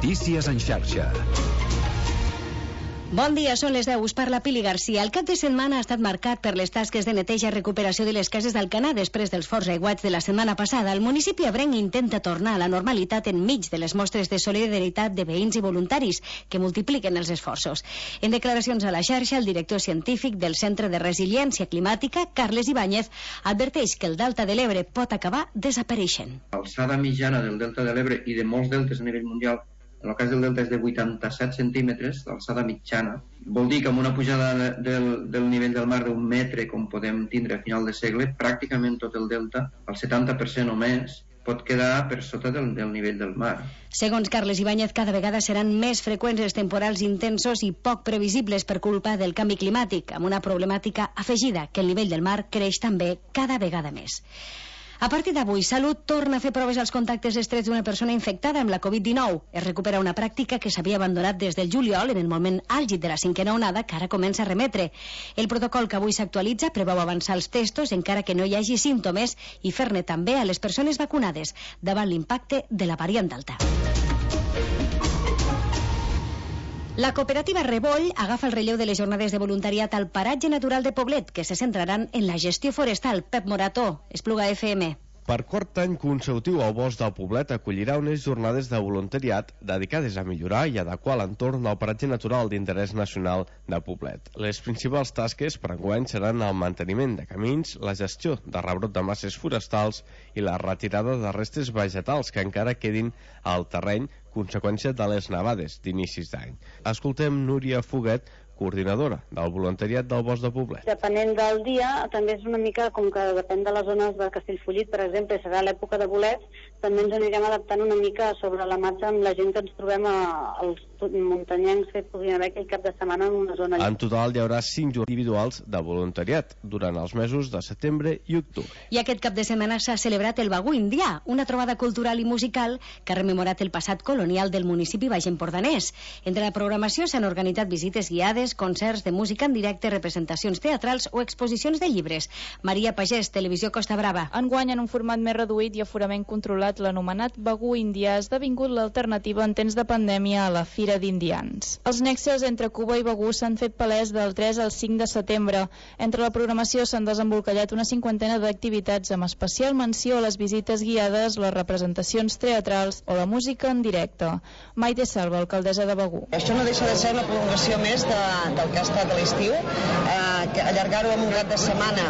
Notícies en xarxa. Bon dia, són les 10, us parla Pili Garcia. El cap de setmana ha estat marcat per les tasques de neteja i recuperació de les cases d'Alcanar després dels forts aiguats de la setmana passada. El municipi abrenc intenta tornar a la normalitat enmig de les mostres de solidaritat de veïns i voluntaris que multipliquen els esforços. En declaracions a la xarxa, el director científic del Centre de Resiliència Climàtica, Carles Ibáñez, adverteix que el Delta de l'Ebre pot acabar desapareixent. L'alçada mitjana del Delta de l'Ebre i de molts deltes a nivell mundial, en el cas del delta és de 87 centímetres d'alçada mitjana. Vol dir que amb una pujada del nivell del mar d'un metre, com podem tindre a final de segle, pràcticament tot el delta, el 70% o més, pot quedar per sota del nivell del mar. Segons Carles Ibáñez, cada vegada seran més freqüents els temporals intensos i poc previsibles per culpa del canvi climàtic, amb una problemàtica afegida, que el nivell del mar creix també cada vegada més. A partir d'avui, Salut torna a fer proves als contactes estrets d'una persona infectada amb la Covid-19. Es recupera una pràctica que s'havia abandonat des del juliol en el moment àlgid de la cinquena onada, que ara comença a remetre. El protocol que avui s'actualitza preveu avançar els testos encara que no hi hagi símptomes i fer-ne també a les persones vacunades davant l'impacte de la variant Delta. La cooperativa Revoll agafa el relleu de les jornades de voluntariat al paratge natural de Poblet, que se centraran en la gestió forestal. Pep Morató, Espluga FM. Per quart any consecutiu, el Bosc del Poblet acollirà unes jornades de voluntariat dedicades a millorar i adequar l'entorn al paratge natural d'interès nacional de Poblet. Les principals tasques per enguany seran el manteniment de camins, la gestió de rebrot de masses forestals i la retirada de restes vegetals que encara quedin al terreny conseqüència de les nevades d'inicis d'any. Escoltem Núria Foguet, coordinadora del voluntariat del Bosc de Poblet. Depenent del dia, també és una mica com que depèn de les zones de Castellfollit, per exemple, serà l'època de bolets, també ens anirem adaptant una mica sobre la marxa amb la gent que ens trobem als muntanyencs que podrien haver aquell cap de setmana en una zona. En total hi haurà 5 jornades individuals de voluntariat durant els mesos de setembre i octubre. I aquest cap de setmana s'ha celebrat el Bagú Indià, una trobada cultural i musical que ha rememorat el passat colonial del municipi baix-empordanès. Entre la programació s'han organitzat visites guiades, concerts de música en directe, representacions teatrals o exposicions de llibres. Maria Pagès, Televisió Costa Brava. Enguany, en un format més reduït i aforament controlat, l'anomenat Bagú Indià ha esdevingut l'alternativa en temps de pandèmia a la Fira d'Indians. Els nexes entre Cuba i Bagú s'han fet palès del 3 al 5 de setembre. Entre la programació s'han desembolcallat una cinquantena d'activitats amb especial menció a les visites guiades, les representacions teatrals o la música en directe. Maite Salva, alcaldessa de Bagú. Això no deixa de ser una prolongació més del que ha estat a l'estiu, allargar-ho amb un cap de setmana,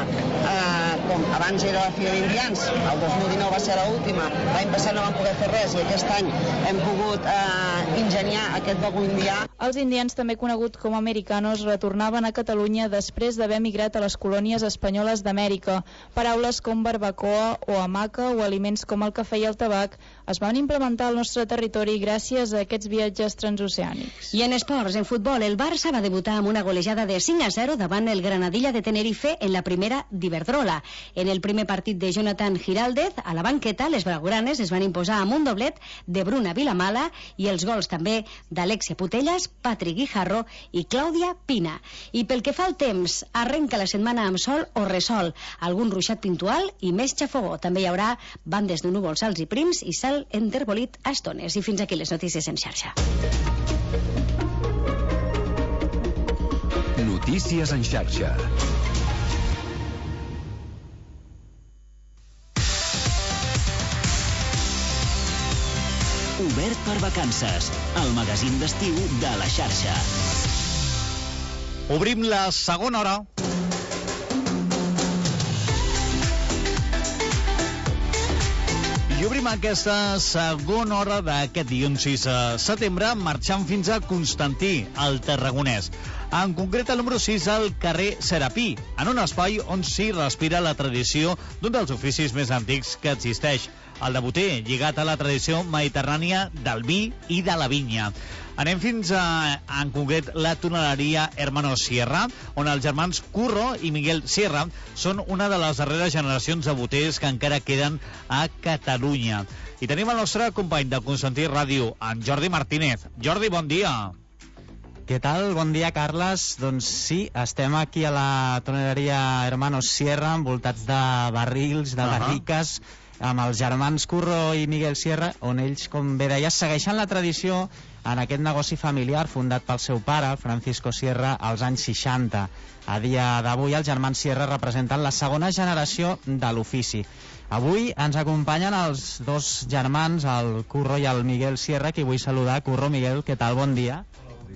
com abans era la Fira d'Indians, el 2019 va ser l'última, l'any passat no vam poder fer res i aquest any hem pogut ingeniar aquest Bagú Indià. Els indians, també conegut com americanos, retornaven a Catalunya després d'haver migrat a les colònies espanyoles d'Amèrica. Paraules com barbacoa o hamaca o aliments com el cafè i el tabac es van implementar al nostre territori gràcies a aquests viatges transoceànics. I en esports, en futbol, el Barça va debutar amb una golejada de 5-0 davant el Granadilla de Tenerife en la primera d'Iberdrola. En el primer partit de Jonathan Giraldez, a la banqueta, les blaugranes es van imposar amb un doblet de Bruna Vilamala i els gols també d'Alexia Putellas, Patrick Guijarro i Clàudia Pina. I pel que fa al temps, arrenca la setmana amb sol o resol, algun ruixat puntual i més xafogó. També hi haurà bandes de núvols alts i prims i cel enterbolit a estones. I fins aquí les notícies en xarxa. Notícies en xarxa. Obert per vacances, el magazín d'estiu de la xarxa. Obrim la segona hora. I obrim aquesta segona hora d'aquest dilluns 6 de setembre marxant fins a Constantí, al Tarragonès. En concret, el número 6, al carrer Serapí, en un espai on s'hi respira la tradició d'un dels oficis més antics que existeix, el de boter, lligat a la tradició mediterrània del vi i de la vinya. Anem fins a, en concret, la toneleria Hermanos Sierra, on els germans Curro i Miguel Sierra són una de les darreres generacions de boters que encara queden a Catalunya. I tenim el nostre company de Constantí Ràdio, en Jordi Martínez. Jordi, bon dia. Què tal? Bon dia, Carles. Doncs sí, estem aquí a la toneleria Hermanos Sierra, envoltats de barrils, de barriques, amb els germans Curro i Miguel Sierra, on ells, com bé deies, segueixen la tradició en aquest negoci familiar fundat pel seu pare, Francisco Sierra, als anys 60. A dia d'avui, els germans Sierra representen la segona generació de l'ofici. Avui ens acompanyen els dos germans, el Curro i el Miguel Sierra, que vull saludar. Curro, Miguel, què tal? Bon dia.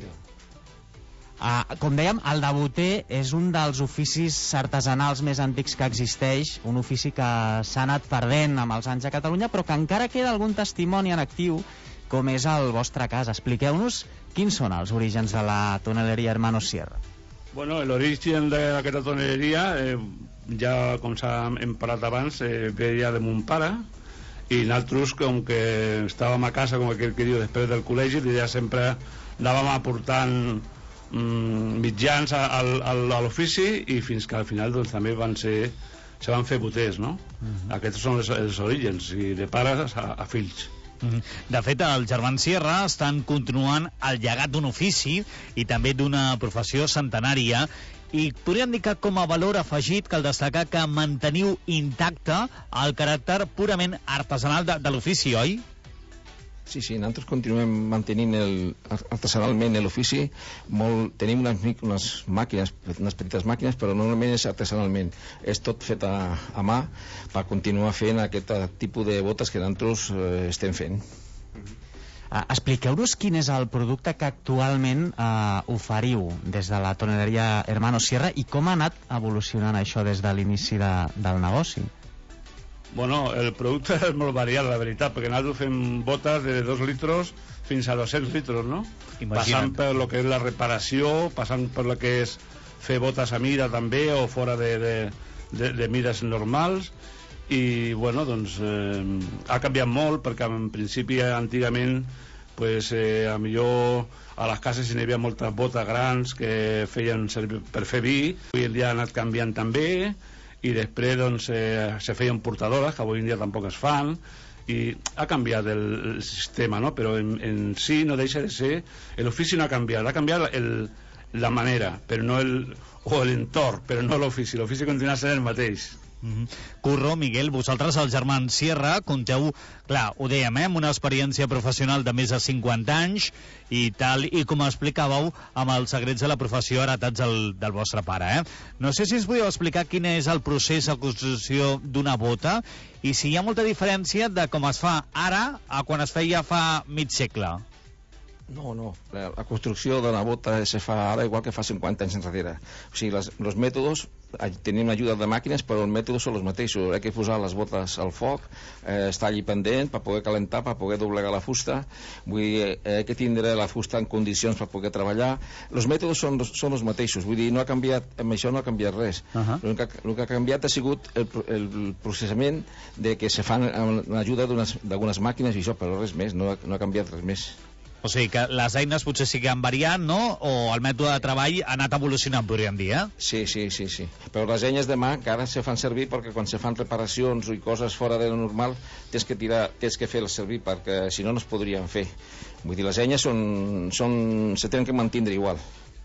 Com dèiem, el debuter és un dels oficis artesanals més antics que existeix, un ofici que s'ha anat perdent amb els anys a Catalunya, però que encara queda algun testimoni en actiu, com és el vostre cas. Expliqueu-nos quins són els orígens de la toneleria Hermanos Sierra. Bueno, l'origen d'aquesta toneleria, ja com hem parlat abans, veia de mon pare, i nosaltres, com que estàvem a casa, com aquell que diu, després del col·legi, ja sempre anàvem aportant mitjans a l'ofici, i fins que al final doncs, també se van fer boters, no? Aquests són els orígens, i de pares a fills. De fet, els germans Sierra estan continuant el llegat d'un ofici i també d'una professió centenària, i podríem dir que com a valor afegit cal destacar que manteniu intacte el caràcter purament artesanal de l'ofici, oi? Sí, nosaltres continuem mantenint artesanalment l'ofici. Tenim unes màquines, unes petites màquines, però normalment és artesanalment. És tot fet a mà per continuar fent aquest tipus de botes que nosaltres estem fent. Expliqueu-nos quin és el producte que actualment oferiu des de la toneleria Hermanos Sierra i com ha anat evolucionant això des de l'inici del negoci. Bueno, el producte és molt variat, la veritat, perquè nosaltres fem botes de 2 litres fins a 200 litres, no? Passant per lo que és la reparació, passant per lo que és fer botes a mida també, o fora de mides normals, i bueno, doncs ha canviat molt, perquè en principi antigament pues, a millor a les cases hi havia moltes botes grans que feien servir per fer vi. Avui en dia ha anat canviant també, i després doncs, se feien portadores, que avui en dia tampoc es fan, i ha canviat el sistema, no? Però en si no deixa de ser, l'ofici no ha canviat la manera, però no o l'entorn, però no l'ofici continua sent el mateix. Curro, Miguel, vosaltres, els germans Sierra, compteu, clar, ho dèiem, amb una experiència professional de més de 50 anys, i tal, i com explicàveu, amb els secrets de la professió heretats del vostre pare, No sé si ens podeu explicar quin és el procés de construcció d'una bota, i si hi ha molta diferència de com es fa ara a quan es feia fa mig segle. No. La construcció d'una bota se fa ara igual que fa 50 anys enrere. O sigui, els mètodes, tenim ajuda de màquines, però els mètodes són els mateixos. Hay que posar les botes al foc, estar allí pendent per poder calentar, per poder doblegar la fusta. Vull dir, hay que tindre la fusta en condicions per poder treballar. Els mètodes són els mateixos. Vull dir, no ha canviat, amb això no ha canviat res. El que ha canviat ha sigut el processament de que se fan amb l'ajuda d'algunes màquines i això, però res més, no ha canviat res més. O sigui que les eines potser sí que han variat, no? O el mètode de treball ha anat evolucionant, podríem dir, Sí. Però les eines de mà que ara se fan servir perquè quan se fan reparacions i coses fora de lo normal tens que fer-les servir perquè si no es podrien fer. Vull dir, les eines se tenen que mantindre igual.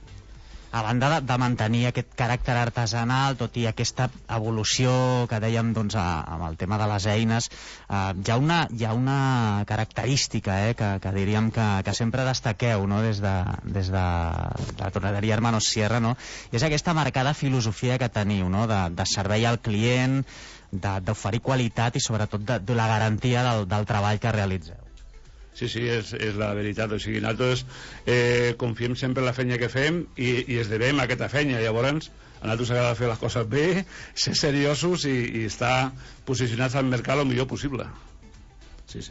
A banda de mantenir aquest caràcter artesanal, tot i aquesta evolució que dèiem doncs, amb el tema de les eines, hi ha una característica que diríem que sempre destaqueu, no? des de la toneleria Hermanos Sierra, no? I és aquesta marcada filosofia que teniu, no? de servei al client, d'oferir qualitat i sobretot de la garantia del treball que realitzeu. Sí, és la veritat. O sigui, nosaltres confiem sempre en la feina que fem i es devem a aquesta feina. Llavors, a nosaltres agrada fer les coses bé, ser seriosos i estar posicionats al mercat el millor possible. Sí.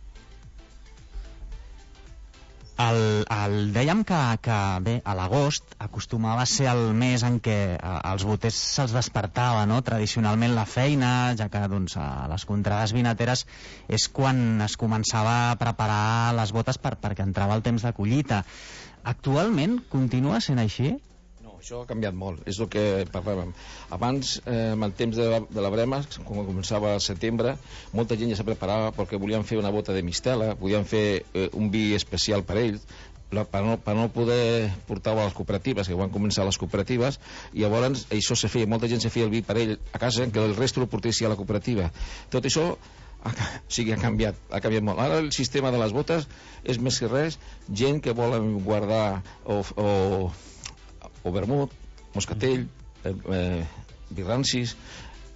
Dèiem que bé, a l'agost acostumava a ser el mes en què als boters se'ls despertava, no? Tradicionalment la feina, ja que doncs, a les contrades vinateres és quan es començava a preparar les botes perquè entrava el temps de collita. Actualment continua sent així? Això ha canviat molt, és el que parlàvem. Abans, en el temps de la brema, quan començava al setembre, molta gent ja se preparava perquè volien fer una bota de mistela, volien fer un vi especial per ells, per no poder portar-ho a les cooperatives, que van començar les cooperatives, i llavors això se feia, molta gent se feia el vi per ell a casa, que el resto ho portés a la cooperativa. Tot això ha canviat molt. Ara el sistema de les botes és més que res gent que vol guardar o vermut, moscatell, birrancis,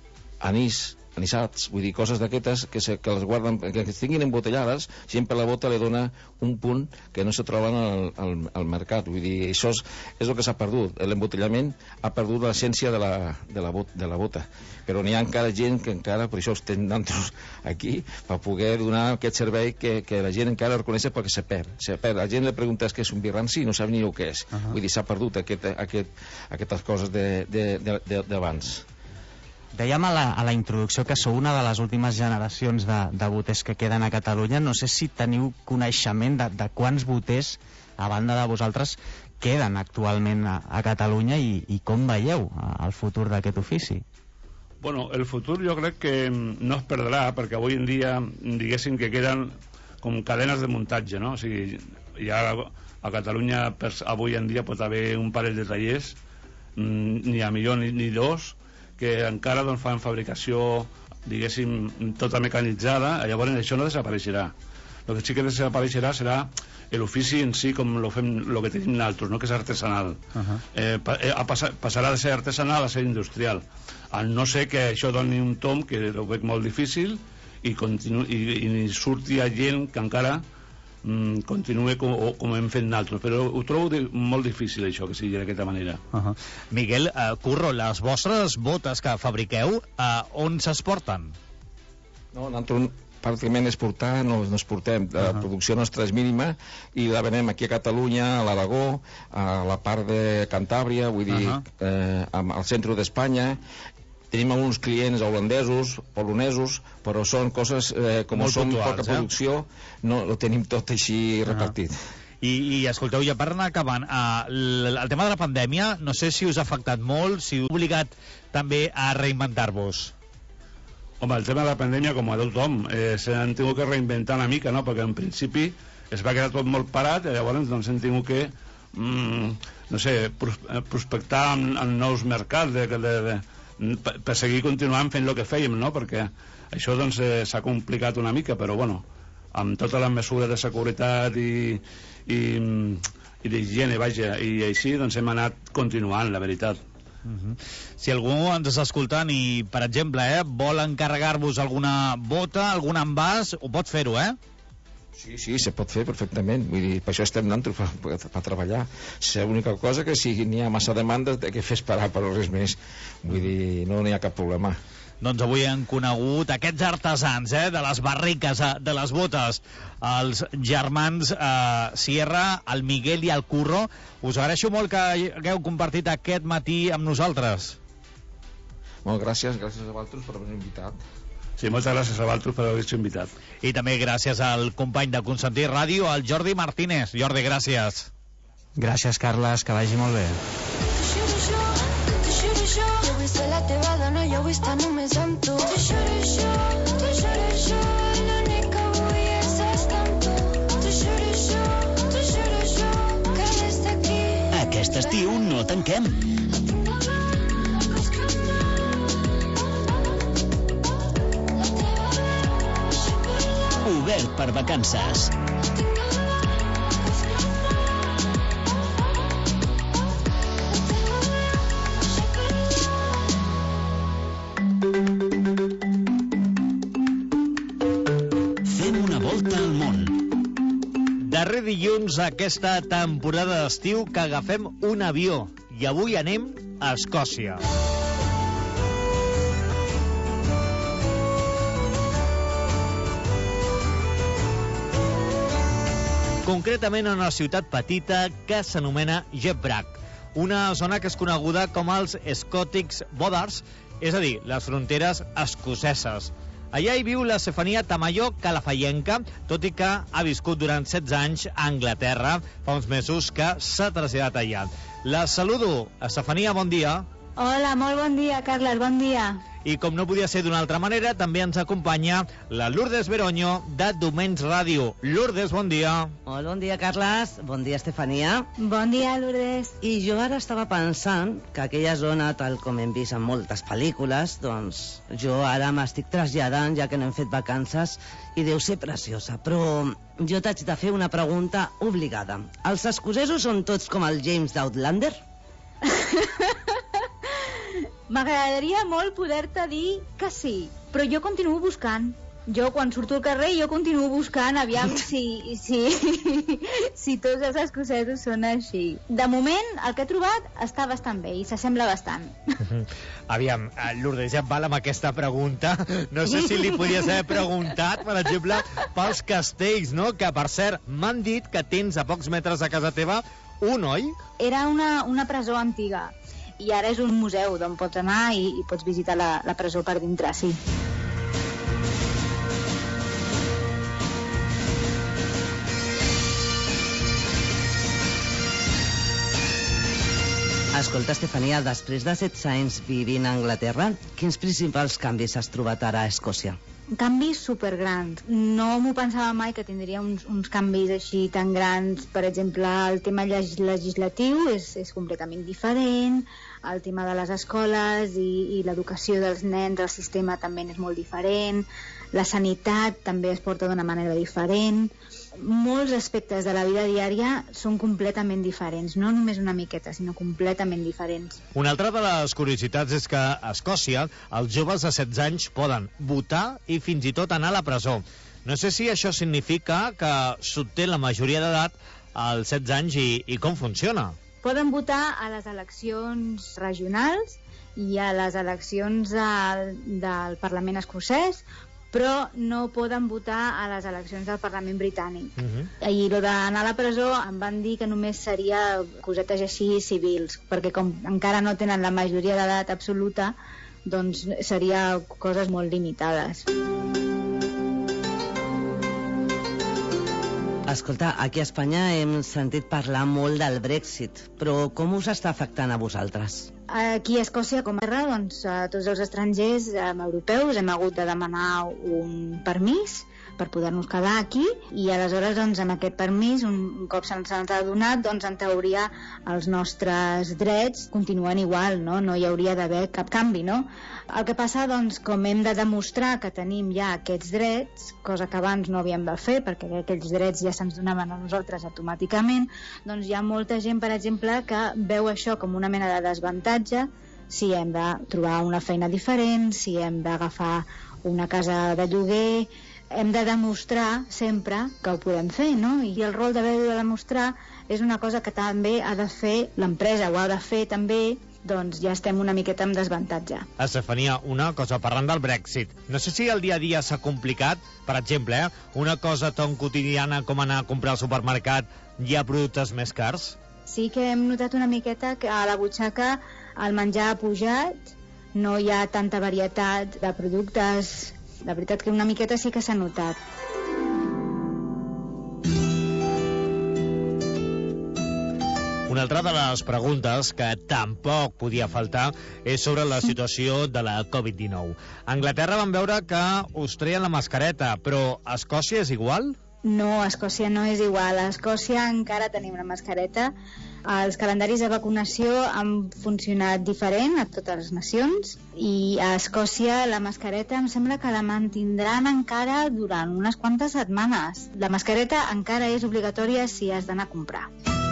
anissats, vull dir, coses d'aquestes que les guarden, que estiguin embotellades, gent per la bota li dona un punt que no se troben al mercat. Vull dir, això és el que s'ha perdut. L'embotellament ha perdut l'essència de la bota. Però n'hi ha encara gent que encara, per això estem nosaltres aquí, per poder donar aquest servei que la gent encara reconeix perquè se perd. La gent li pregunta què és un birranci i no sap ni el que és. Vull dir, s'ha perdut aquestes coses d'abans. Dèiem a la introducció que sou una de les últimes generacions de boters que queden a Catalunya. No sé si teniu coneixement de quants boters, a banda de vosaltres, queden actualment a Catalunya i com veieu el futur d'aquest ofici? Bueno, el futur jo crec que no es perdrà, perquè avui en dia diguéssim que queden com cadenes de muntatge, no? O sigui, ja a Catalunya avui en dia pot haver un parell de tallers, ni a millor ni dos, que encara fan fabricació, diguéssim, tota mecanitzada. Llavors això no desapareixerà. El que sí que desapareixerà serà l'ofici en si, com el que tenim nosaltres, no? Que és artesanal. Passarà de ser artesanal a ser industrial. Al no ser que això doni un tom, que ho veig molt difícil, i surti a gent que encara continuï com hem fet nosaltres, però ho trobo molt difícil això, que sigui d'aquesta manera. Miguel, Curro, les vostres botes que fabriqueu, on s'exporten? No, nosaltres pràcticament exportar no exportem. La producció nostra és mínima i la venem aquí a Catalunya, a l'Aragó, a la part de Cantàbria, vull dir, al centre d'Espanya. Tenim alguns clients holandesos, polonesos, però són coses, com són poca producció, no ho tenim tot així repartit. I escolteu, ja per anar acabant, el tema de la pandèmia, no sé si us ha afectat molt, si us ha obligat també a reinventar-vos. Home, el tema de la pandèmia, com a tothom, s'han tingut que reinventar una mica, no? Perquè en principi es va quedar tot molt parat i llavors doncs, hem tingut que, no sé, prospectar en nous mercats, per seguir continuant fent el que fèiem, no? Perquè això doncs s'ha complicat una mica, però bueno, amb totes les mesures de seguretat i d'higiene, vaja, i així doncs hem anat continuant, la veritat. Si algú ens està escoltant i, per exemple, vol encarregar-vos alguna bota, algun envàs, ho pot fer-ho, Sí, se pot fer perfectament. Vull dir, per això estem nosaltres, per treballar. L'única cosa que si n'hi ha massa demanda que fer esperar, però res més. Vull dir, no n'hi ha cap problema. Doncs avui hem conegut aquests artesans de les barriques, de les botes, els germans Sierra, el Miguel i el Curro. Us agraeixo molt que hagueu compartit aquest matí amb nosaltres. Molt gràcies a vosaltres per haver-nos invitat. Sí, moltes gràcies a vosaltres per haver-nos invitat. I també gràcies al company de Constantí Ràdio, el Jordi Martínez. Jordi, gràcies. Gràcies, Carles, que vagi molt bé. Jo vull ser la teva dona, jo vull estar només amb tu. L'únic que vull és estar amb tu. T'ho juro, que des d'aquí. Aquest estiu no tanquem. Obert per vacances. Fem una volta al món. Darrer dilluns aquesta temporada d'estiu que agafem un avió i avui anem a Escòcia. Concretament en una ciutat petita que s'anomena Jebrack, una zona que és coneguda com els Scottish Borders, és a dir, les fronteres escoceses. Allà hi viu la Estefania Tamayo Calafallenca, tot i que ha viscut durant 16 anys a Anglaterra, fa uns mesos que s'ha traslladat allà. La saludo. Estefania, bon dia. Hola, molt bon dia, Carles, bon dia. I com no podia ser d'una altra manera, també ens acompanya la Lourdes Veroño de Domens Ràdio. Lourdes, bon dia. Molt bon dia, Carles. Bon dia, Estefania. Bon dia, Lourdes. I jo ara estava pensant que aquella zona, tal com hem vist en moltes pel·lícules, doncs jo ara m'estic traslladant, ja que no hem fet vacances, i deu ser preciosa. Però jo t'haig de fer una pregunta obligada. Els escocesos són tots com el James d'Outlander? M'agradaria molt poder-te dir que sí, però jo continuo buscant. Jo, quan surto al carrer, jo continuo buscant, aviam si tots els escocesos són així. De moment, el que he trobat està bastant bé i s'assembla bastant. Aviam, Lourdes, ja et val amb aquesta pregunta. No sé si li podies haver preguntat, per exemple, pels castells, no? Que, per cert, m'han dit que tens a pocs metres de casa teva un, oi? Era una presó antiga i ara és un museu d'on pots anar i pots visitar la presó per dintre, sí. Escolta, Estefania, després de 16 anys vivint a Anglaterra, quins principals canvis has trobat ara a Escòcia? Canvis supergrans. No m'ho pensava mai que tindria uns canvis així tan grans. Per exemple, el tema legislatiu és completament diferent, el tema de les escoles i l'educació dels nens, el sistema també és molt diferent, la sanitat també es porta d'una manera diferent. Molts aspectes de la vida diària són completament diferents, no només una miqueta, sinó completament diferents. Una altra de les curiositats és que a Escòcia els joves de 16 anys poden votar i fins i tot anar a la presó. No sé si això significa que s'obté la majoria d'edat als 16 anys i com funciona. Poden votar a les eleccions regionals i a les eleccions del Parlament escocès, però no poden votar a les eleccions del Parlament britànic. I el d'anar a la presó em van dir que només seria cosetes així civils, perquè com encara no tenen la majoria d'edat absoluta, doncs seria coses molt limitades. Escolta, aquí a Espanya hem sentit parlar molt del Brexit, però com us està afectant a vosaltres? Aquí a Escòcia, com a terra, doncs, tots els estrangers europeus hem hagut de demanar un permís per poder-nos quedar aquí i aleshores doncs, amb aquest permís, un cop se'ns ha donat, doncs, en teoria els nostres drets continuen igual, no hi hauria d'haver cap canvi, no? El que passa, doncs, com hem de demostrar que tenim ja aquests drets, cosa que abans no havíem de fer perquè aquells drets ja se'ns donaven a nosaltres automàticament, doncs hi ha molta gent, per exemple, que veu això com una mena de desavantatge si hem de trobar una feina diferent, si hem d'agafar una casa de lloguer. Hem de demostrar sempre que ho podem fer, no? I el rol d'haver de demostrar és una cosa que també ha de fer l'empresa, ho ha de fer també, doncs ja estem una miqueta en desavantatge. Estefania, una cosa, parlant del Brexit, no sé si el dia a dia s'ha complicat, per exemple, una cosa tan quotidiana com anar a comprar al supermercat, hi ha productes més cars? Sí que hem notat una miqueta que a la butxaca el menjar ha pujat, no hi ha tanta varietat de productes. La veritat que una miqueta sí que s'ha notat. Una altra de les preguntes que tampoc podia faltar és sobre la situació de la Covid-19. A Anglaterra vam veure que us treien la mascareta, però a Escòcia és igual? No, a Escòcia no és igual. A Escòcia encara tenim una mascareta. Els calendaris de vacunació han funcionat diferent a totes les nacions i a Escòcia la mascareta em sembla que la mantindran encara durant unes quantes setmanes. La mascareta encara és obligatòria si has d'anar a comprar.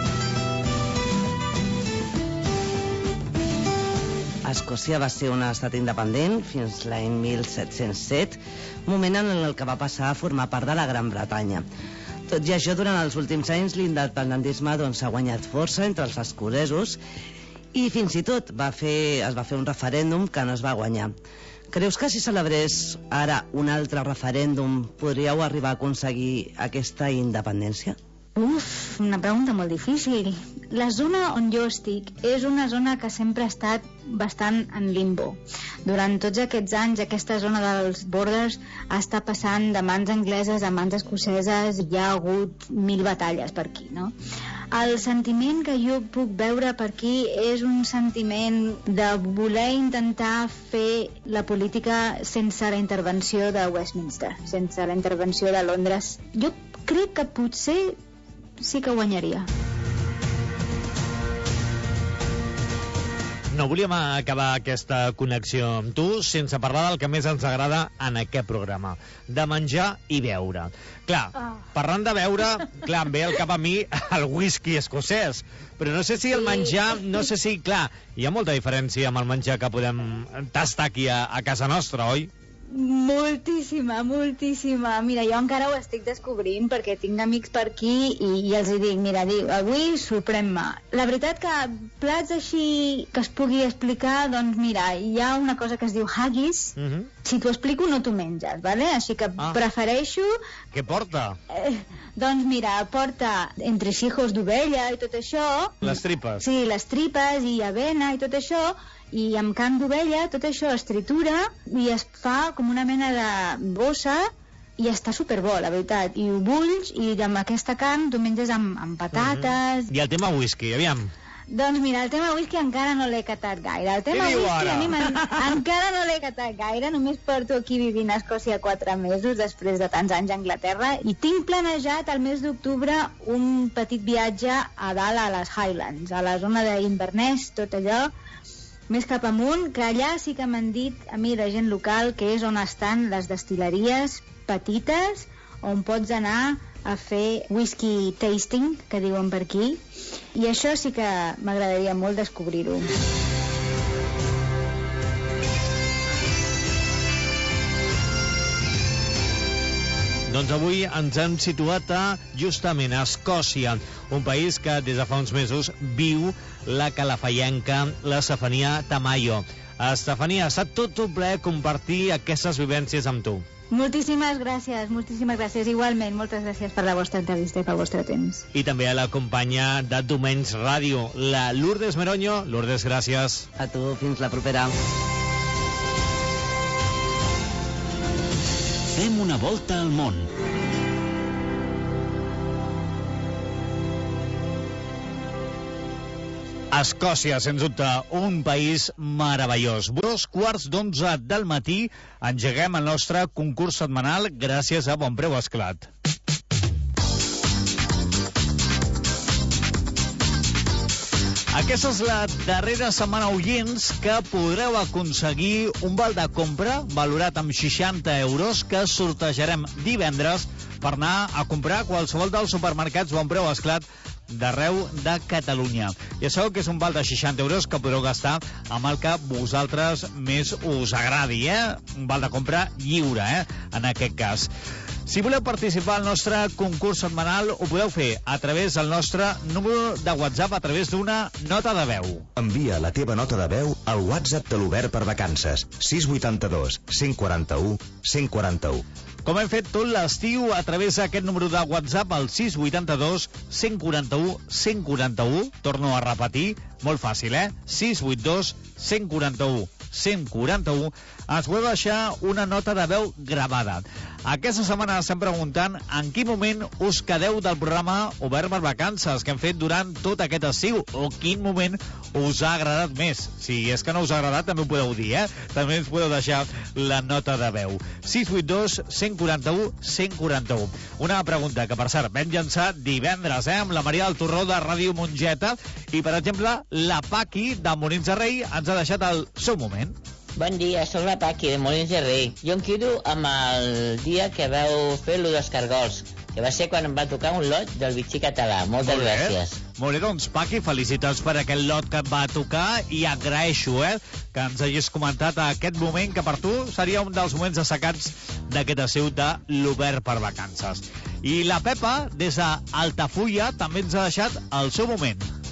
Escòcia va ser un estat independent fins l'any 1707, moment en el que va passar a formar part de la Gran Bretanya. Tot i això, durant els últims anys, l'independentisme ha guanyat força entre els escocesos i fins i tot es va fer un referèndum que no es va guanyar. Creus que si celebrés ara un altre referèndum podríeu arribar a aconseguir aquesta independència? Una pregunta molt difícil. La zona on jo estic és una zona que sempre ha estat bastant en limbo. Durant tots aquests anys, aquesta zona dels borders ha estat passant de mans angleses a mans escoceses, hi ha hagut 1000 batalles per aquí, no? El sentiment que jo puc veure per aquí és un sentiment de voler intentar fer la política sense la intervenció de Westminster, sense la intervenció de Londres. Jo crec que potser sí que guanyaria. No volíem acabar aquesta connexió amb tu sense parlar del que més ens agrada en aquest programa, de menjar i beure. Clar, parlant de beure, clar, em ve al cap a mi el whisky escocès, però no sé si el menjar, no sé si, clar, hi ha molta diferència amb el menjar que podem tastar aquí a casa nostra, oi? Moltíssima, moltíssima. Mira, jo encara ho estic descobrint perquè tinc amics per aquí i els dic, mira, avui sorprèn-me. La veritat que plats així que es pugui explicar, doncs mira, hi ha una cosa que es diu haggis. Si t'ho explico no t'ho menges, vale? Així que prefereixo... Què porta? Doncs mira, porta entresijos d'ovella i tot això. Les tripes. Sí, les tripes i avena i tot això, i amb carn d'ovella tot això es tritura i es fa com una mena de bossa i està superbo, la veritat. I ho bulls i amb aquesta carn tu menges amb patates. I el tema whisky, aviam. Doncs mira, el tema whisky encara no l'he catat gaire. El tema whisky a mi encara no l'he catat gaire, només porto aquí vivint a Escòcia 4 mesos després de tants anys a Anglaterra i tinc planejat al mes d'octubre un petit viatge a dalt a les Highlands, a la zona d'Inverness, tot allò, més cap amunt, que allà sí que m'han dit a mi de gent local que és on estan les destil·leries petites on pots anar a fer whisky tasting, que diuen per aquí, i això sí que m'agradaria molt descobrir-ho. Doncs avui ens hem situat justament a Escòcia, un país que des de fa uns mesos viu la calafaienca, l'Estefania Tamayo. Estefania, ha estat tot un plaer compartir aquestes vivències amb tu. Moltíssimes gràcies. Igualment, moltes gràcies per la vostra entrevista i pel vostre temps. I també a la companya de Domenys Ràdio, la Lourdes Meroño. Lourdes, gràcies. A tu, fins la propera. Fem una volta al món. Escòcia, sens dubte, un país meravellós. 2:15 del matí engeguem el nostre concurs setmanal gràcies a Bon Preu Esclat. Aquesta és la darrera setmana, oients, que podreu aconseguir un val de compra valorat amb 60 euros que sortejarem divendres per anar a comprar qualsevol dels supermercats Bon Preu Esclat d'arreu de Catalunya. Ja sabeu que és un val de 60 euros que podreu gastar amb el que vosaltres més us agradi, Un val de compra lliure, en aquest cas. Si voleu participar al nostre concurs setmanal, ho podeu fer a través del nostre número de WhatsApp, a través d'una nota de veu. Envia la teva nota de veu al WhatsApp de l'Obert per Vacances, 682 141 141. Com hem fet tot l'estiu a través d'aquest número de WhatsApp, el 682 141 141. Torno a repetir, molt fàcil, 682 141 141. Ens podeu deixar una nota de veu gravada. Aquesta setmana estem preguntant en quin moment us quedeu del programa Obert per Vacances que hem fet durant tot aquest estiu, o quin moment us ha agradat més. Si és que no us ha agradat, també ho podeu dir, També ens podeu deixar la nota de veu. 682 141 141. Una pregunta que, per cert, vam llançar divendres, amb la Maria del Torró de Ràdio Mongeta, i, per exemple, la Paqui de Molins de Rei ens ha deixat el seu moment. Bon dia, sóc la Paqui de Molins de Rei. Jo em quedo amb el dia que vau fer lo dels cargols, que va ser quan em va tocar un lot del bitxí català. Moltes gràcies. Molt bé, doncs, Paqui, felicitats per aquest lot que et va tocar i agraeixo, que ens hagis comentat aquest moment que per tu seria un dels moments destacats d'aquest estiu de l'Obert per Vacances. I la Pepa, des d'Altafulla, també ens ha deixat el seu moment.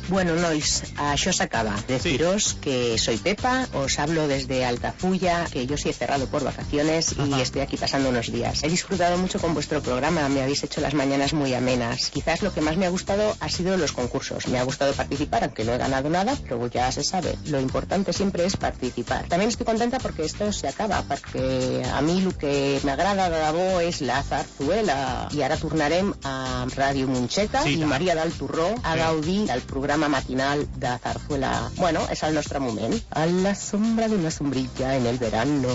Bueno, nois, això s'acaba. Deciros que soy Pepa, os hablo desde Altafulla, que yo sí he cerrado por vacaciones y estoy aquí pasando unos días. He disfrutado mucho con vuestro programa, me habéis hecho las mañanas muy amenas. Quizás lo que más me ha gustado ha sido los concursos. Me ha gustado participar, aunque no he ganado nada, pero ya se sabe, lo importante siempre es participar. También estoy contenta porque esto se acaba, perquè a mi el que m'agrada de debò és la zarzuela. I ara tornarem a Ràdio Moncheta i Maria del Torró a gaudir del programa matinal de zarzuela. Bueno, és el nostre moment. A la sombra d'una sombrilla en el verano.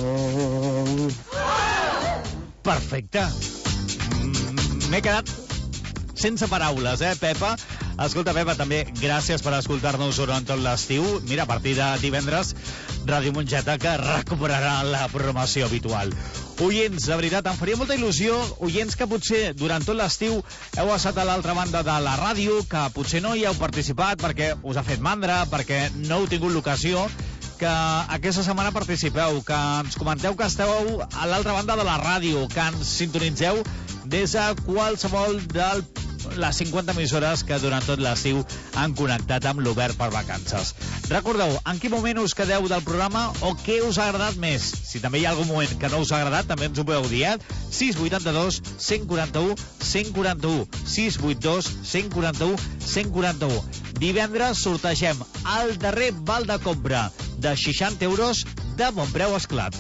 Perfecte. M'he quedat sense paraules, Pepa? Escolta, Pepa, també gràcies per escoltar-nos durant tot l'estiu. Mira, a partir de divendres, Ràdio Moncheta, que recuperarà la programació habitual. Oients, de veritat, em faria molta il·lusió, oients que potser durant tot l'estiu heu estat a l'altra banda de la ràdio, que potser no hi heu participat perquè us ha fet mandra, perquè no heu tingut l'ocasió, que aquesta setmana participeu, que ens comenteu que esteu a l'altra banda de la ràdio, que ens sintonitzeu des de qualsevol de les 50 emissores que durant tot l'estiu han connectat amb l'Obert per Vacances. Recordeu, en quin moment us quedeu del programa o què us ha agradat més? Si també hi ha algun moment que no us ha agradat, també ens ho podeu dir, 682 141 141 682 141 141. Divendres sortegem el darrer val de compra de 60 euros de bon preu esclat.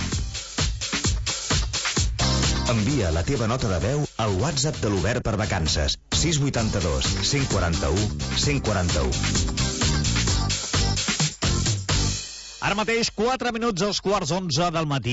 Envia la teva nota de veu al WhatsApp de l'Obert per Vacances 682 141 141. Ara mateix 4 minuts als quarts 11 del matí.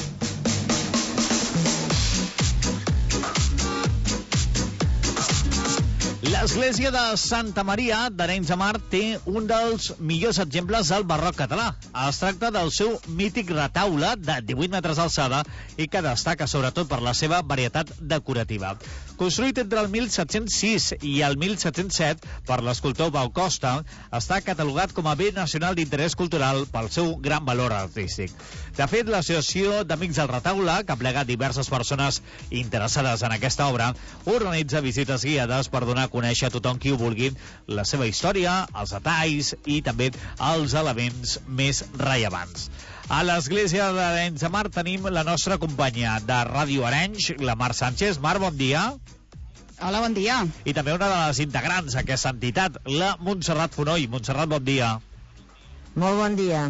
L'església de Santa Maria d'Arenys de Mar té un dels millors exemples del barroc català. Es tracta del seu mític retaule de 18 metres d'alçada i que destaca sobretot per la seva varietat decorativa. Construït entre el 1706 i el 1707 per l'escultor Pau Costa, està catalogat com a bé nacional d'interès cultural pel seu gran valor artístic. De fet, l'Associació d'Amics del Retaule, que plega diverses persones interessades en aquesta obra, organitza visites guiades per donar a conèixer a tothom qui ho vulgui la seva història, els detalls i també els elements més rellevants. A l'església d'Arenys de Mar tenim la nostra companya de Ràdio Arenys, la Mar Sánchez. Mar, bon dia. Hola, bon dia. I també una de les integrants d'aquesta entitat, la Montserrat Fonoll. Montserrat, bon dia. Molt bon dia.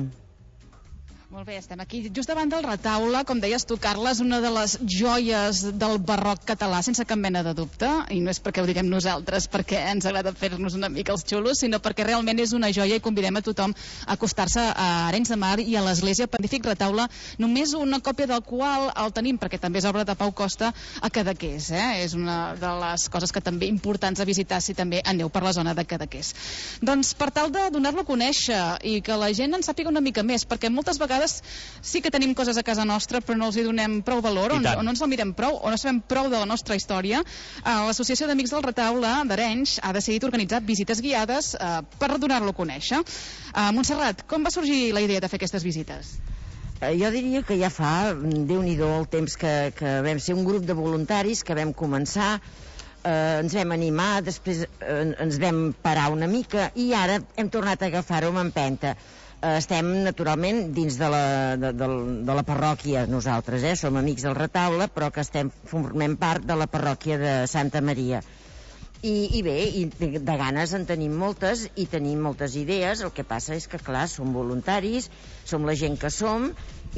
Molt bé, estem aquí just davant del retaule, com deies tu, Carles, una de les joies del barroc català, sense cap mena de dubte, i no és perquè ho diguem nosaltres, perquè ens agrada fer-nos una mica els xulos, sinó perquè realment és una joia i convidem a tothom a acostar-se a Arenys de Mar i a l'església Magnífic Retaule, només una còpia del qual el tenim, perquè també és obra de Pau Costa, a Cadaqués. És una de les coses que també importants a visitar si també aneu per la zona de Cadaqués. Doncs per tal de donar-lo a conèixer i que la gent en sàpiga una mica més, perquè moltes vegades sí que tenim coses a casa nostra però no els hi donem prou valor o no ens el mirem prou o no sabem prou de la nostra història. L'Associació d'Amics del Retaule d'Arenys ha decidit organitzar visites guiades per donar-lo a conèixer. Montserrat, com va sorgir la idea de fer aquestes visites? Jo diria que ja fa Déu-n'hi-do el temps que vam ser un grup de voluntaris que vam començar, ens vam animar, després ens vam parar una mica i ara hem tornat a agafar-ho amb empenta. Estem naturalment dins de la parròquia nosaltres, som amics del retaule però que formem part de la parròquia de Santa Maria i bé, de ganes en tenim moltes i tenim moltes idees. El que passa és que clar, som voluntaris, som la gent que som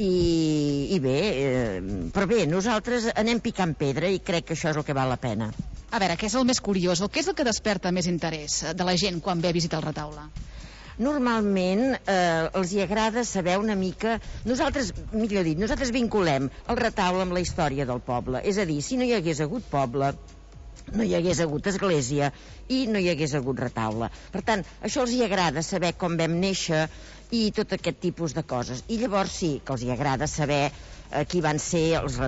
i bé, però bé, nosaltres anem picant pedra i crec que això és el que val la pena. A veure, què és el més curiós, què és el que desperta més interès de la gent quan ve a visitar el retaule? Normalment els hi agrada saber una mica... Nosaltres, millor dit, nosaltres vinculem el retaule amb la història del poble. És a dir, si no hi hagués hagut poble, no hi hagués hagut església i no hi hagués hagut retaule. Per tant, això els hi agrada saber com vam néixer i tot aquest tipus de coses. I llavors sí que els hi agrada saber qui van ser els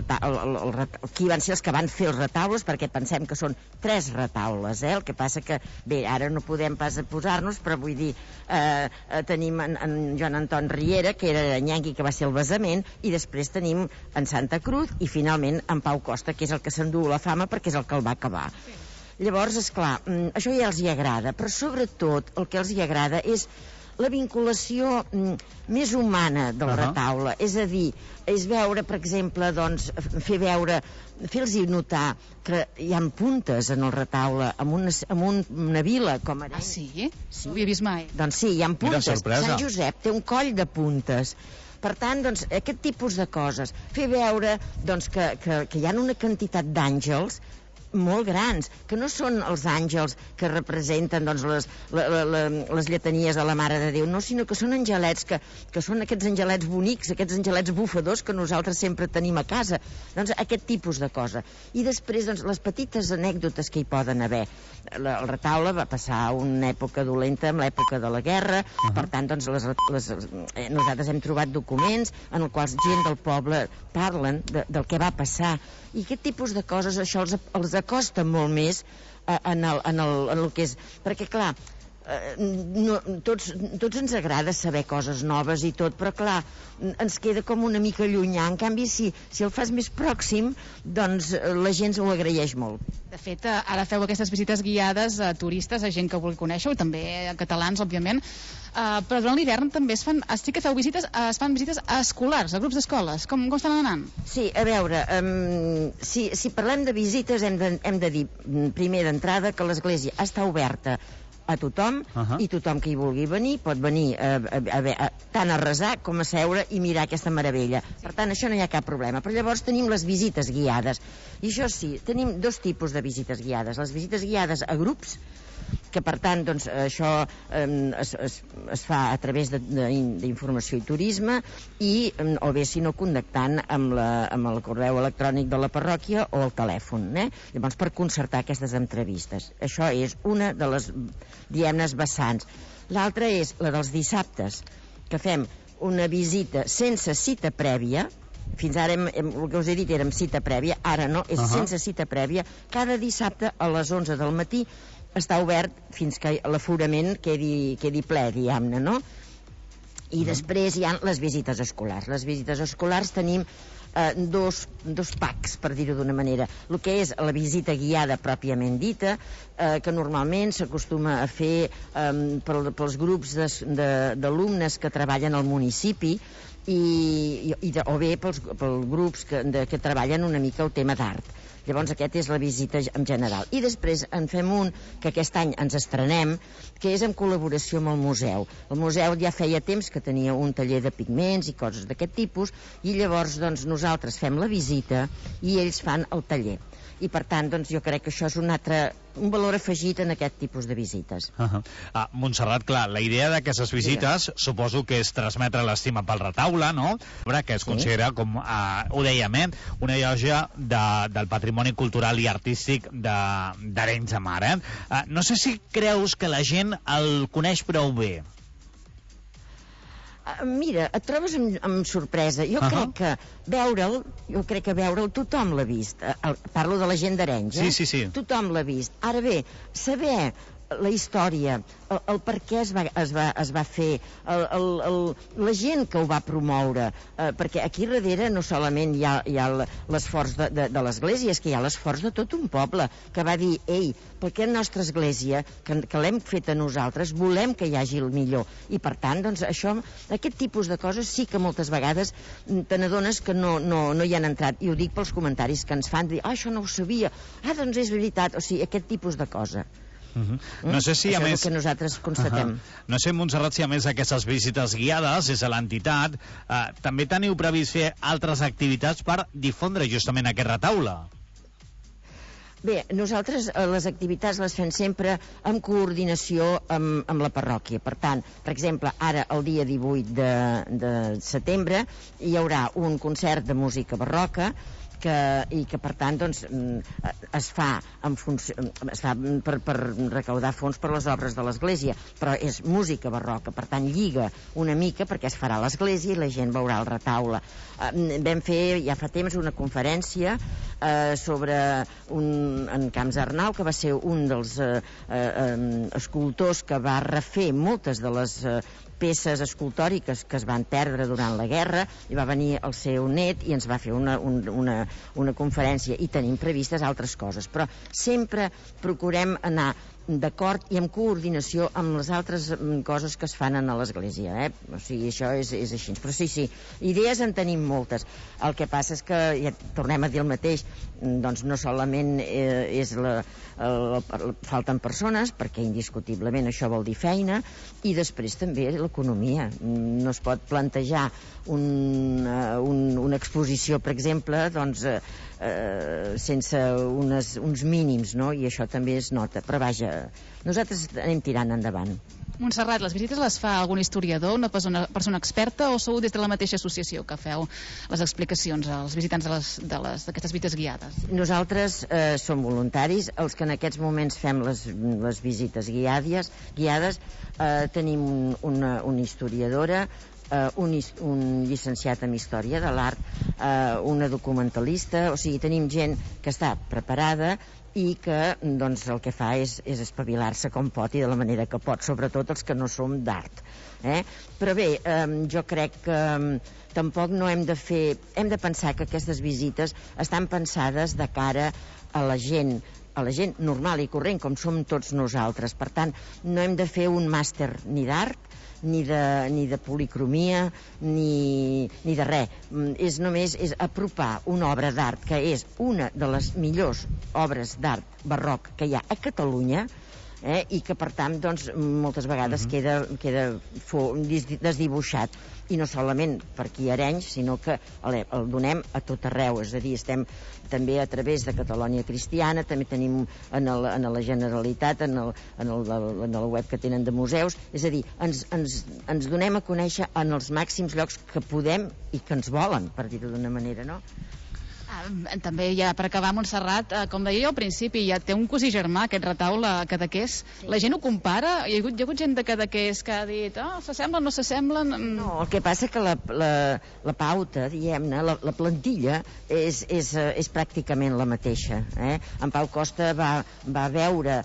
que van fer els retaules, perquè pensem que són 3 retaules, El que passa que, bé, ara no podem pas posar-nos, però vull dir, tenim en Joan Anton Riera, que era Nyangui, que va ser el basament, i després tenim en Santa Cruz, i finalment en Pau Costa, que és el que s'endú la fama perquè és el que el va acabar. Llavors, esclar, això ja els hi agrada, però sobretot el que els hi agrada és la vinculació més humana del retaule, és a dir, és veure, per exemple, doncs, fer-los notar que hi ha puntes en el retaule, en una vila com Arenys. Ah, sí? No ho havia vist mai. Doncs sí, hi ha puntes. Sant Josep té un coll de puntes. Per tant, doncs, aquest tipus de coses, fer veure doncs, que hi ha una quantitat d'àngels molt grans, que no són els àngels que representen doncs, les lletanies de la Mare de Déu, no, sinó que són angelets, que són aquests angelets bonics, aquests angelets bufadors que nosaltres sempre tenim a casa. Doncs aquest tipus de cosa. I després, doncs, les petites anècdotes que hi poden haver. El retaule va passar una època dolenta amb l'època de la guerra, per tant, doncs, nosaltres hem trobat documents en els quals gent del poble parlen del que va passar. I aquest tipus de coses, això els acosta molt més en el que és... Perquè, clar, tots ens agrada saber coses noves i tot, però, clar, ens queda com una mica llunyà. En canvi, si el fas més pròxim, doncs la gent ho agraeix molt. De fet, ara feu aquestes visites guiades a turistes, a gent que vulgui conèixer-ho, també a catalans, òbviament, però durant l'hivern també sí que feu visites, es fan visites a escolars, a grups d'escoles. Com estan anant? Sí, a veure, si parlem de visites hem de dir, primer d'entrada, que l'església està oberta a tothom, i tothom que hi vulgui venir pot venir tant a resar com a seure i mirar aquesta meravella. Per tant, això no hi ha cap problema. Però llavors tenim les visites guiades. I això sí, tenim dos tipus de visites guiades. Les visites guiades a grups, que per tant doncs, això es fa a través d'informació i turisme o bé si no contactant amb el correu electrònic de la parròquia o el telèfon, llavors per concertar aquestes entrevistes. Això és una de les diguem-ne vessants. L'altra és la dels dissabtes, que fem una visita sense cita prèvia. Fins ara el que us he dit era amb cita prèvia, ara no, és sense cita prèvia. Cada dissabte a les 11 del matí està obert fins que l'aforament quedi ple, diguem-ne, no? I després hi ha les visites escolars. Les visites escolars tenim dos packs, per dir-ho d'una manera. El que és la visita guiada pròpiament dita, que normalment s'acostuma a fer pels grups d'alumnes que treballen al municipi, o bé pels grups que treballen una mica el tema d'art. Llavors aquest és la visita en general. I després en fem un que aquest any ens estrenem, que és en col·laboració amb el museu. El museu ja feia temps que tenia un taller de pigments i coses d'aquest tipus, i llavors doncs, nosaltres fem la visita i ells fan el taller. I per tant, doncs, jo crec que això és un valor afegit en aquest tipus de visites. Montserrat, clar, la idea d'aquestes visites suposo que és transmetre l'estima pel retaule, no? Que es considera com, ho dèiem, una lloja del patrimoni cultural i artístic d'Arenys de Mar. No sé si creus que la gent el coneix prou bé. Mira, et trobes amb sorpresa. Jo crec que veure'l tothom l'ha vist. Parlo de la gent d'Arenys, Sí. Tothom l'ha vist. Ara bé, saber la història, el per què es va fer, la gent que ho va promoure, perquè aquí darrere no solament hi ha l'esforç de l'església, és que hi ha l'esforç de tot un poble que va dir, ei, perquè la nostra església, que l'hem fet a nosaltres, volem que hi hagi el millor. I per tant, doncs, aquest tipus de coses sí que moltes vegades te n'adones que no hi han entrat. I ho dic pels comentaris que ens fan, dir, això no ho sabia, doncs és veritat, o sigui, aquest tipus de cosa. No sé si això a més... és el que nosaltres constatem. No sé, Montserrat, si a més d'aquestes visites guiades des de l'entitat també teniu previst fer altres activitats per difondre justament aquest retaule. Bé, nosaltres les activitats les fem sempre en coordinació amb la parròquia. Per tant, per exemple, ara el dia 18 de setembre hi haurà un concert de música barroca i que per tant doncs, es fa per recaudar fons per les obres de l'església, però és música barroca, per tant lliga una mica perquè es farà a l'església i la gent veurà el retaule. Vam fer ja fa temps una conferència sobre en Camps Arnau, que va ser un dels escultors que va refer moltes de les peces escultòriques que es van perdre durant la guerra, i va venir el seu net i ens va fer una conferència, i tenim previstes altres coses, però sempre procurem anar d'acord i en coordinació amb les altres coses que es fan a l'Església, o sigui, això és així. Però sí, idees en tenim moltes. El que passa és que, ja tornem a dir el mateix, doncs no solament falten persones, perquè indiscutiblement això vol dir feina, i després també l'economia. No es pot plantejar una exposició, per exemple, doncs sense uns mínims, no? I això també es nota, però vaja, nosaltres anem tirant endavant. Montserrat, les visites les fa algun historiador, una persona experta, o sou des de la mateixa associació que feu les explicacions als visitants d'aquestes visites guiades? Nosaltres som voluntaris, els que en aquests moments fem les visites guiades, tenim una historiadora, un llicenciat en Història de l'Art, una documentalista, o sigui, tenim gent que està preparada i que doncs, el que fa és espavilar-se com pot i de la manera que pot, sobretot els que no som d'art. Però bé, jo crec que tampoc no hem de pensar que aquestes visites estan pensades de cara a la gent normal i corrent, com som tots nosaltres. Per tant, no hem de fer un màster ni d'art, ni de policromia, ni de res. És només apropar una obra d'art que és una de les millors obres d'art barroc que hi ha a Catalunya, i que per tant doncs, moltes vegades queda desdibuixat, i no solament per aquí a Arenys, sinó que el donem a tot arreu, és a dir, estem també a través de Catalunya Cristiana, també tenim en la Generalitat, en el web que tenen de museus, és a dir, ens donem a conèixer en els màxims llocs que podem i que ens volen, per dir-ho d'una manera, no? També ja per acabar, Montserrat, com deia jo al principi, ja té un cosí germà aquest retaule a Cadaqués. La gent ho compara? Hi ha hagut gent de Cadaqués que ha dit s'assemblen, no s'assemblen? No, el que passa que la pauta, diguem-ne, la plantilla és pràcticament la mateixa. En Pau Costa va veure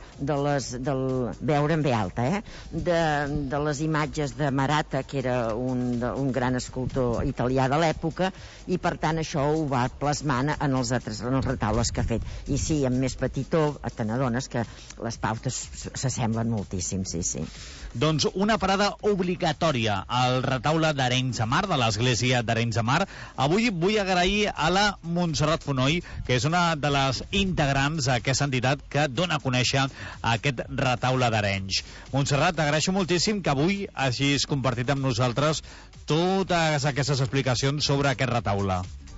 veure en ve alta, de les imatges de Marata, que era un gran escultor italià de l'època, i per tant això ho va plasmar en els retaules que ha fet. I sí, amb més petitó te n'adones que les pautes s'assemblen moltíssim, sí. Doncs una parada obligatòria al retaule d'Arenys de Mar, de l'església d'Arenys de Mar. Avui vull agrair a la Montserrat Fonoll, que és una de les integrants d'aquesta entitat que dona a conèixer aquest retaule d'Arenys. Montserrat, t'agraeixo moltíssim que avui hagis compartit amb nosaltres totes aquestes explicacions sobre aquest retaule.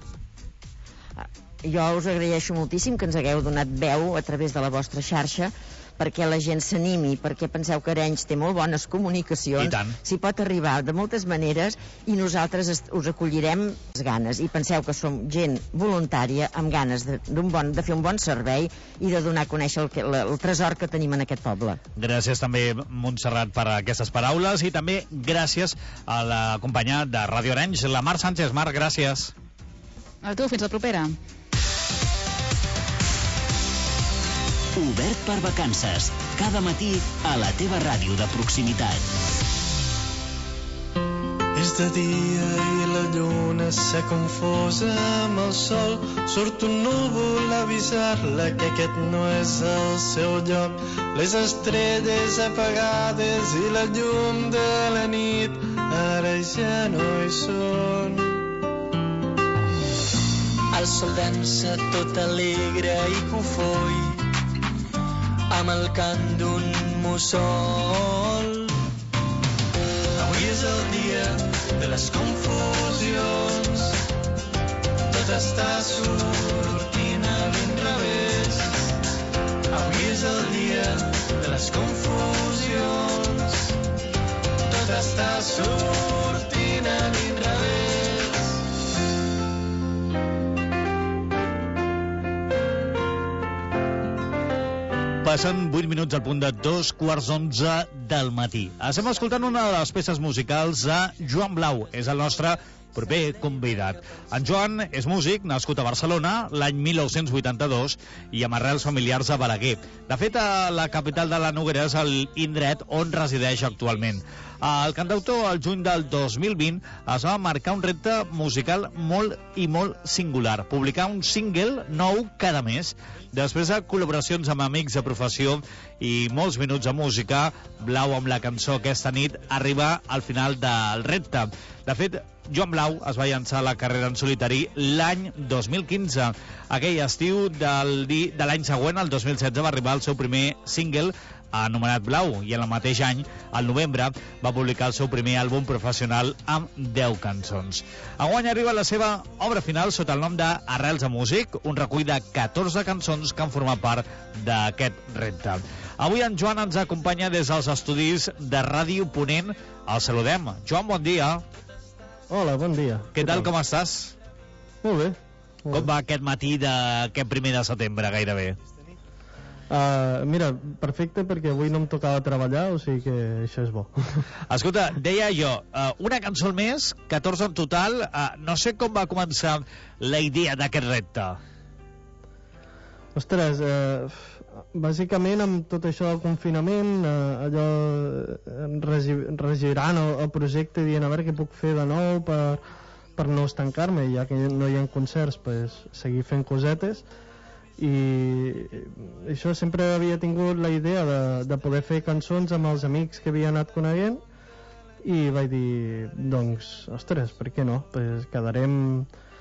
Jo us agraeixo moltíssim que ens hagueu donat veu a través de la vostra xarxa, perquè la gent s'animi, perquè penseu que Arenys té molt bones comunicacions, s'hi pot arribar de moltes maneres, i nosaltres us acollirem les ganes, i penseu que som gent voluntària amb ganes de fer un bon servei i de donar a conèixer el tresor que tenim en aquest poble. Gràcies també, Montserrat, per aquestes paraules, i també gràcies a la companya de Ràdio Arenys, la Mar Sánchez. Mar, gràcies. A tu, fins la propera. Obert per vacances, cada matí a la teva ràdio de proximitat. És de dia i la lluna s'ha confosa amb el sol. Surt un núvol a avisar-la que aquest no és el seu lloc. Les estrelles apagades i la llum de la nit ara ja no hi són. El sol dansa tot alegre i cofoi amb el cant d'un mussol. Avui és el dia de les confusions, tot està sortint a l'inrevés. Avui és el dia de les confusions, tot està sortint a l'inrevés. Passen 8 minuts al punt de 2:15 del matí. Estem escoltant una de les peces musicals de Joan Blau. És el nostre proper convidat. En Joan és músic, nascut a Barcelona l'any 1982 i amb arrels familiars a Balaguer. De fet, a la capital de la Noguera és l'indret on resideix actualment. El cantautor, al juny del 2020, es va marcar un repte musical molt i molt singular: publicar un single nou cada mes. Després de col·laboracions amb amics de professió i molts minuts de música, Blau amb la cançó Aquesta nit arriba al final del repte. De fet, Joan Blau es va llançar a la carrera en solitari l'any 2015. Aquell estiu de l'any següent, el 2016, va arribar el seu primer single, anomenat Blau, i en el mateix any, al novembre, va publicar el seu primer àlbum professional amb 10 cançons. Enguany arriba la seva obra final sota el nom d'Arrels de Músic, un recull de 14 cançons que han format part d'aquest repte. Avui en Joan ens acompanya des dels estudis de Ràdio Ponent. El saludem. Joan, bon dia. Hola, bon dia. Què tal, com estàs? Molt bé. Com va aquest matí d'aquest 1 de setembre, gairebé? Mira, perfecte, perquè avui no em tocava treballar, o sigui que això és bo. Escolta, deia jo, una cançó al mes, 14 en total. No sé com va començar la idea d'aquest repte. Ostres, bàsicament amb tot això del confinament, allò regirant el projecte, dient a veure què puc fer de nou per no estancar-me, ja que no hi ha concerts, pues, seguir fent cosetes. I això, sempre havia tingut la idea de poder fer cançons amb els amics que havia anat coneguent, i vaig dir, doncs, ostres, per què no? Pues quedarem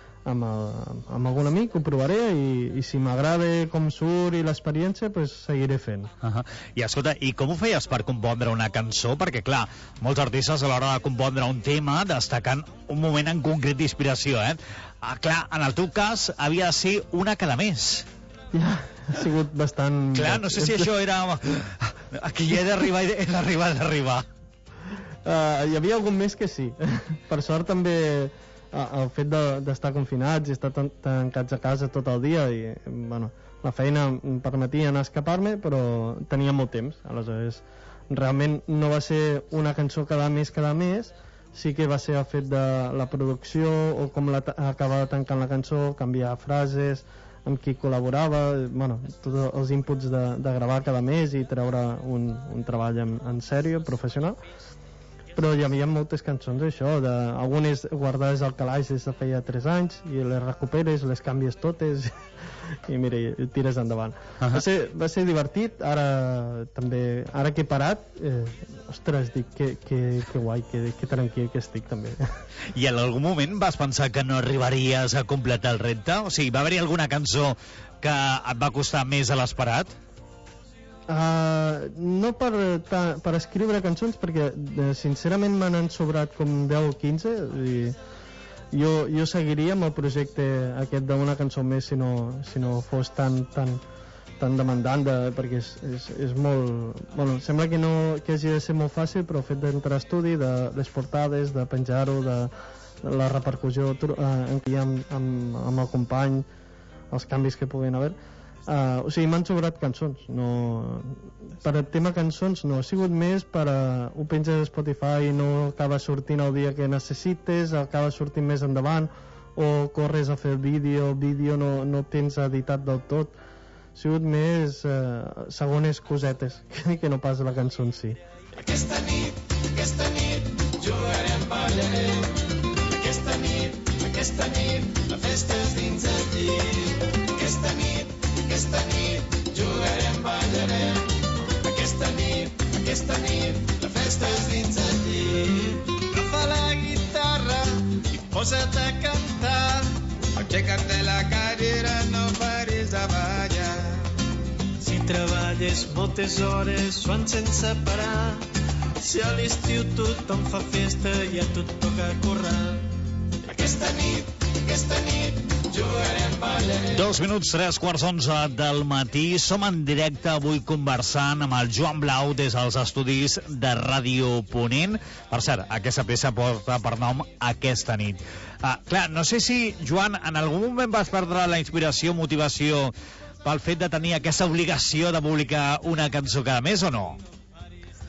amb algun amic, ho provaré, i si m'agrada com surt i l'experiència, pues seguiré fent. I escolta, i com ho feies per compondre una cançó? Perquè clar, molts artistes a l'hora de compondre un tema destaquen un moment en concret d'inspiració, clar, en el teu cas havia de ser una cada mes. Ja, ha sigut bastant... Clar, no sé si això era... Aquí he d'arribar, he d'arribar. Hi havia algun mes que sí. Per sort també el fet d'estar confinats i estar tancats a casa tot el dia, i bueno, la feina em permetia anar a escapar-me, però tenia molt temps. Aleshores, realment no va ser una cançó cada mes, sí que va ser el fet de la producció, o com acabava tancant la cançó, canviar frases, amb qui col·laborava, bueno, tots els inputs de gravar cada mes i treure un treball en sèrio, professional. Però hi havia moltes cançons d'això, algunes guardades al calaix des de feia 3 anys, i les recuperes, les canvies totes, i mira, i tires endavant. Va ser divertit. Ara que he parat, ostres, dic que guai, que tranquil que estic també. I en algun moment vas pensar que no arribaries a completar el repte? O sigui, va haver-hi alguna cançó que et va costar més de l'esperat? No per escriure cançons, perquè sincerament me n'han sobrat com 10 o 15, i jo seguiria amb el projecte aquest d'una cançó més si no fos tan demandant, perquè és molt... Bueno, sembla que hagi de ser molt fàcil, però el fet d'entrar a estudi, de les portades, de penjar-ho, de la repercussió en què hi ha amb el company, els canvis que puguin haver. O sigui, m'han sobrat cançons. Per el tema cançons no, ha sigut més per ho penges a Spotify i no acaba sortint el dia que necessites, acaba sortint més endavant, o corres a fer vídeo no tens editat del tot. Ha sigut més segones cosetes que no pas la cançó en si. Aquesta nit jugarem, ballarem. Aquesta nit la festa és dins el llit. Aquesta nit jugarem, ballarem. Aquesta nit la festa és dins el llit. Agafa la guitarra i posa't a cantar. Aixeca't de la cadira, no paris de ballar. Si treballes moltes hores o sense parar, si a l'estiu tothom fa festa i a tu et toca currar. Aquesta nit jugarem, ballarem. 2 minuts, 3:15 del matí. Som en directe avui conversant amb el Joan Blau des dels estudis de Ràdio Ponent. Per cert, aquesta peça porta per nom Aquesta nit. Clar, no sé si, Joan, en algun moment vas perdre la inspiració, motivació pel fet de tenir aquesta obligació de publicar una cançó cada mes o no?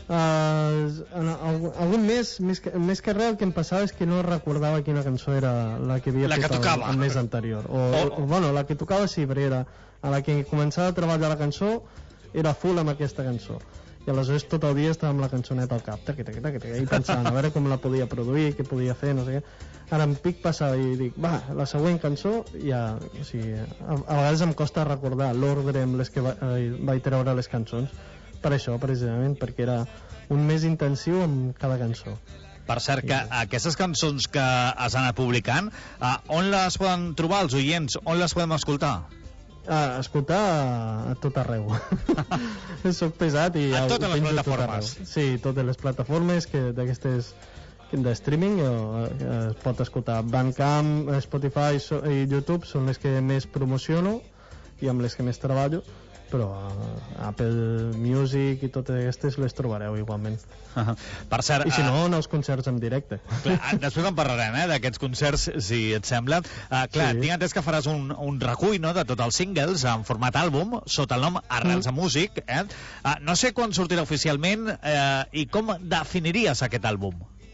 Algun més que res, el que em passava és que no recordava quina cançó era la que havia fet el mes anterior. Bueno, la que tocava sí, perquè era a la que començava a treballar la cançó, era full amb aquesta cançó. I aleshores tot el dia estava amb la cançoneta al cap, i pensant a veure com la podia produir, què podia fer, no sé què. Ara em pic passar i dic, va, la següent cançó ja, o sigui, a vegades em costa recordar l'ordre amb les que vaig treure les cançons, per això precisament, perquè era un mes intensiu amb cada cançó. Per cert, que aquestes cançons que has anat publicant, on les poden trobar els oients? On les podem escoltar? Escoltar a tot arreu. Soc pesat i a totes les plataformes. Sí, totes les plataformes d'aquestes de streaming es pot escoltar. Bandcamp, Spotify i YouTube són les que més promociono i amb les que més treballo, però Apple Music i totes aquestes les trobareu igualment. Per cert, i si no, en els concerts en directe. Clar, després en parlarem, d'aquests concerts, si et sembla. Clar, sí. Tinc entès que faràs un recull, no?, de tots els singles en format àlbum, sota el nom Arrels de Músic. No sé quan sortirà oficialment i com definiries aquest àlbum?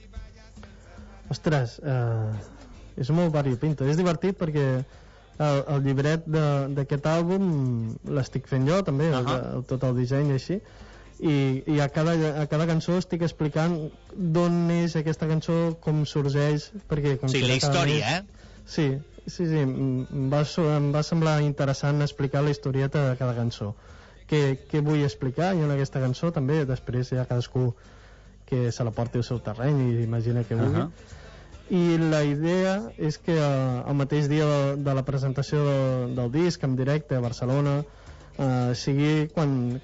Ostres, és molt variopinto. És divertit perquè el llibret d'aquest àlbum l'estic fent jo també, tot el disseny i així, i a cada cançó estic explicant d'on és aquesta cançó, com sorgeix, perquè sí, la història, Sí, em va semblar interessant explicar la historieta de cada cançó, què vull explicar jo en aquesta cançó. També després hi ha cadascú que se la porti al seu terreny i imagina què vulgui. I la idea és que el mateix dia de la presentació del disc en directe a Barcelona sigui quan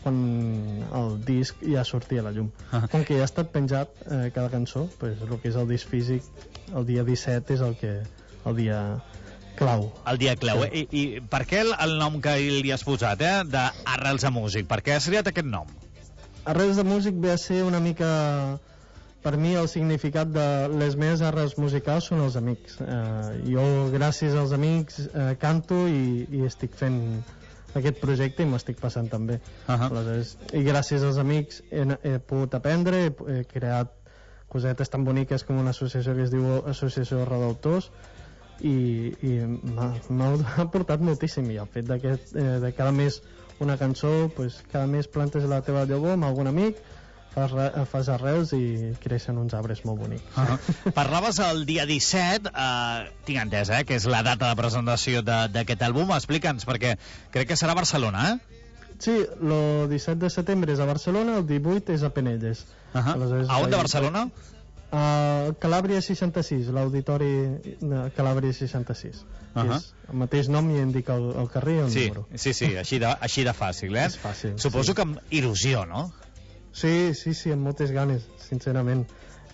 el disc ja surti a la llum. Com que ja ha estat penjat cada cançó, pues, el que és el disc físic, el dia 17 és el dia clau. El dia clau. Sí. I per què el nom que li has posat, d'Arrels de Músic? Per què has triat aquest nom? Arrels de Músic ve a ser una mica... Per mi el significat de les meves arrels musicals són els amics. Jo, gràcies als amics, canto i estic fent aquest projecte i m'estic passant també. Aleshores, i gràcies als amics he pogut aprendre, he creat cosetes tan boniques com una associació que es diu Associació Redautors i m'ha aportat moltíssim. I el fet de cada mes una cançó, pues, cada mes plantes la teva llavor amb algun amic, fas arrels i creixen uns arbres molt bonics. Parlaves el dia 17, tinc entès, que és la data de presentació d'aquest àlbum. Explica'ns, perquè crec que serà a Barcelona, Sí, el 17 de setembre és a Barcelona, el 18 és a Penelles. A on de Barcelona? A Calàbria 66, l'auditori de Calàbria 66. És el mateix nom i indica el carrer i el número. Sí, així de fàcil, És fàcil. Suposo que amb il·lusió, no? Sí, amb moltes ganes, sincerament.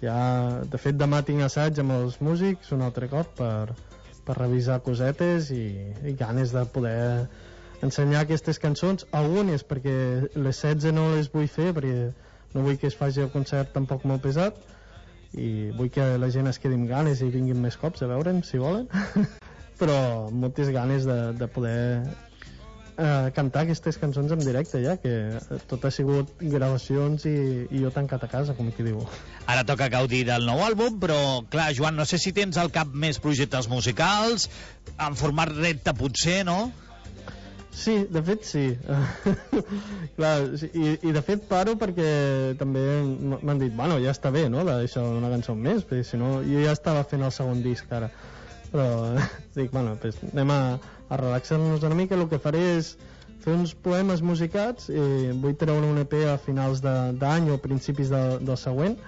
De fet, demà tinc assaig amb els músics un altre cop per revisar cosetes i ganes de poder ensenyar aquestes cançons, algunes perquè les 16 no les vull fer perquè no vull que es faci el concert tampoc molt pesat i vull que la gent es quedi amb ganes i vinguin més cops a veure'm si volen però moltes ganes de poder cantar aquestes cançons en directe ja, que tot ha sigut gravacions i jo tancat a casa, com qui diu. Ara toca gaudir del nou àlbum, però clar, Joan, no sé si tens al cap més projectes musicals en format repte potser, no? Sí, de fet sí. Clar, i de fet paro perquè també m'han dit, bueno, ja està bé, no?, d'això una cançó més, perquè si no, jo ja estava fent el segon disc ara. Però dic, bueno, pues anem a relaxar-nos una mica. El que faré és fer uns poemes musicats i vull treure un EP a finals d'any o principis del següent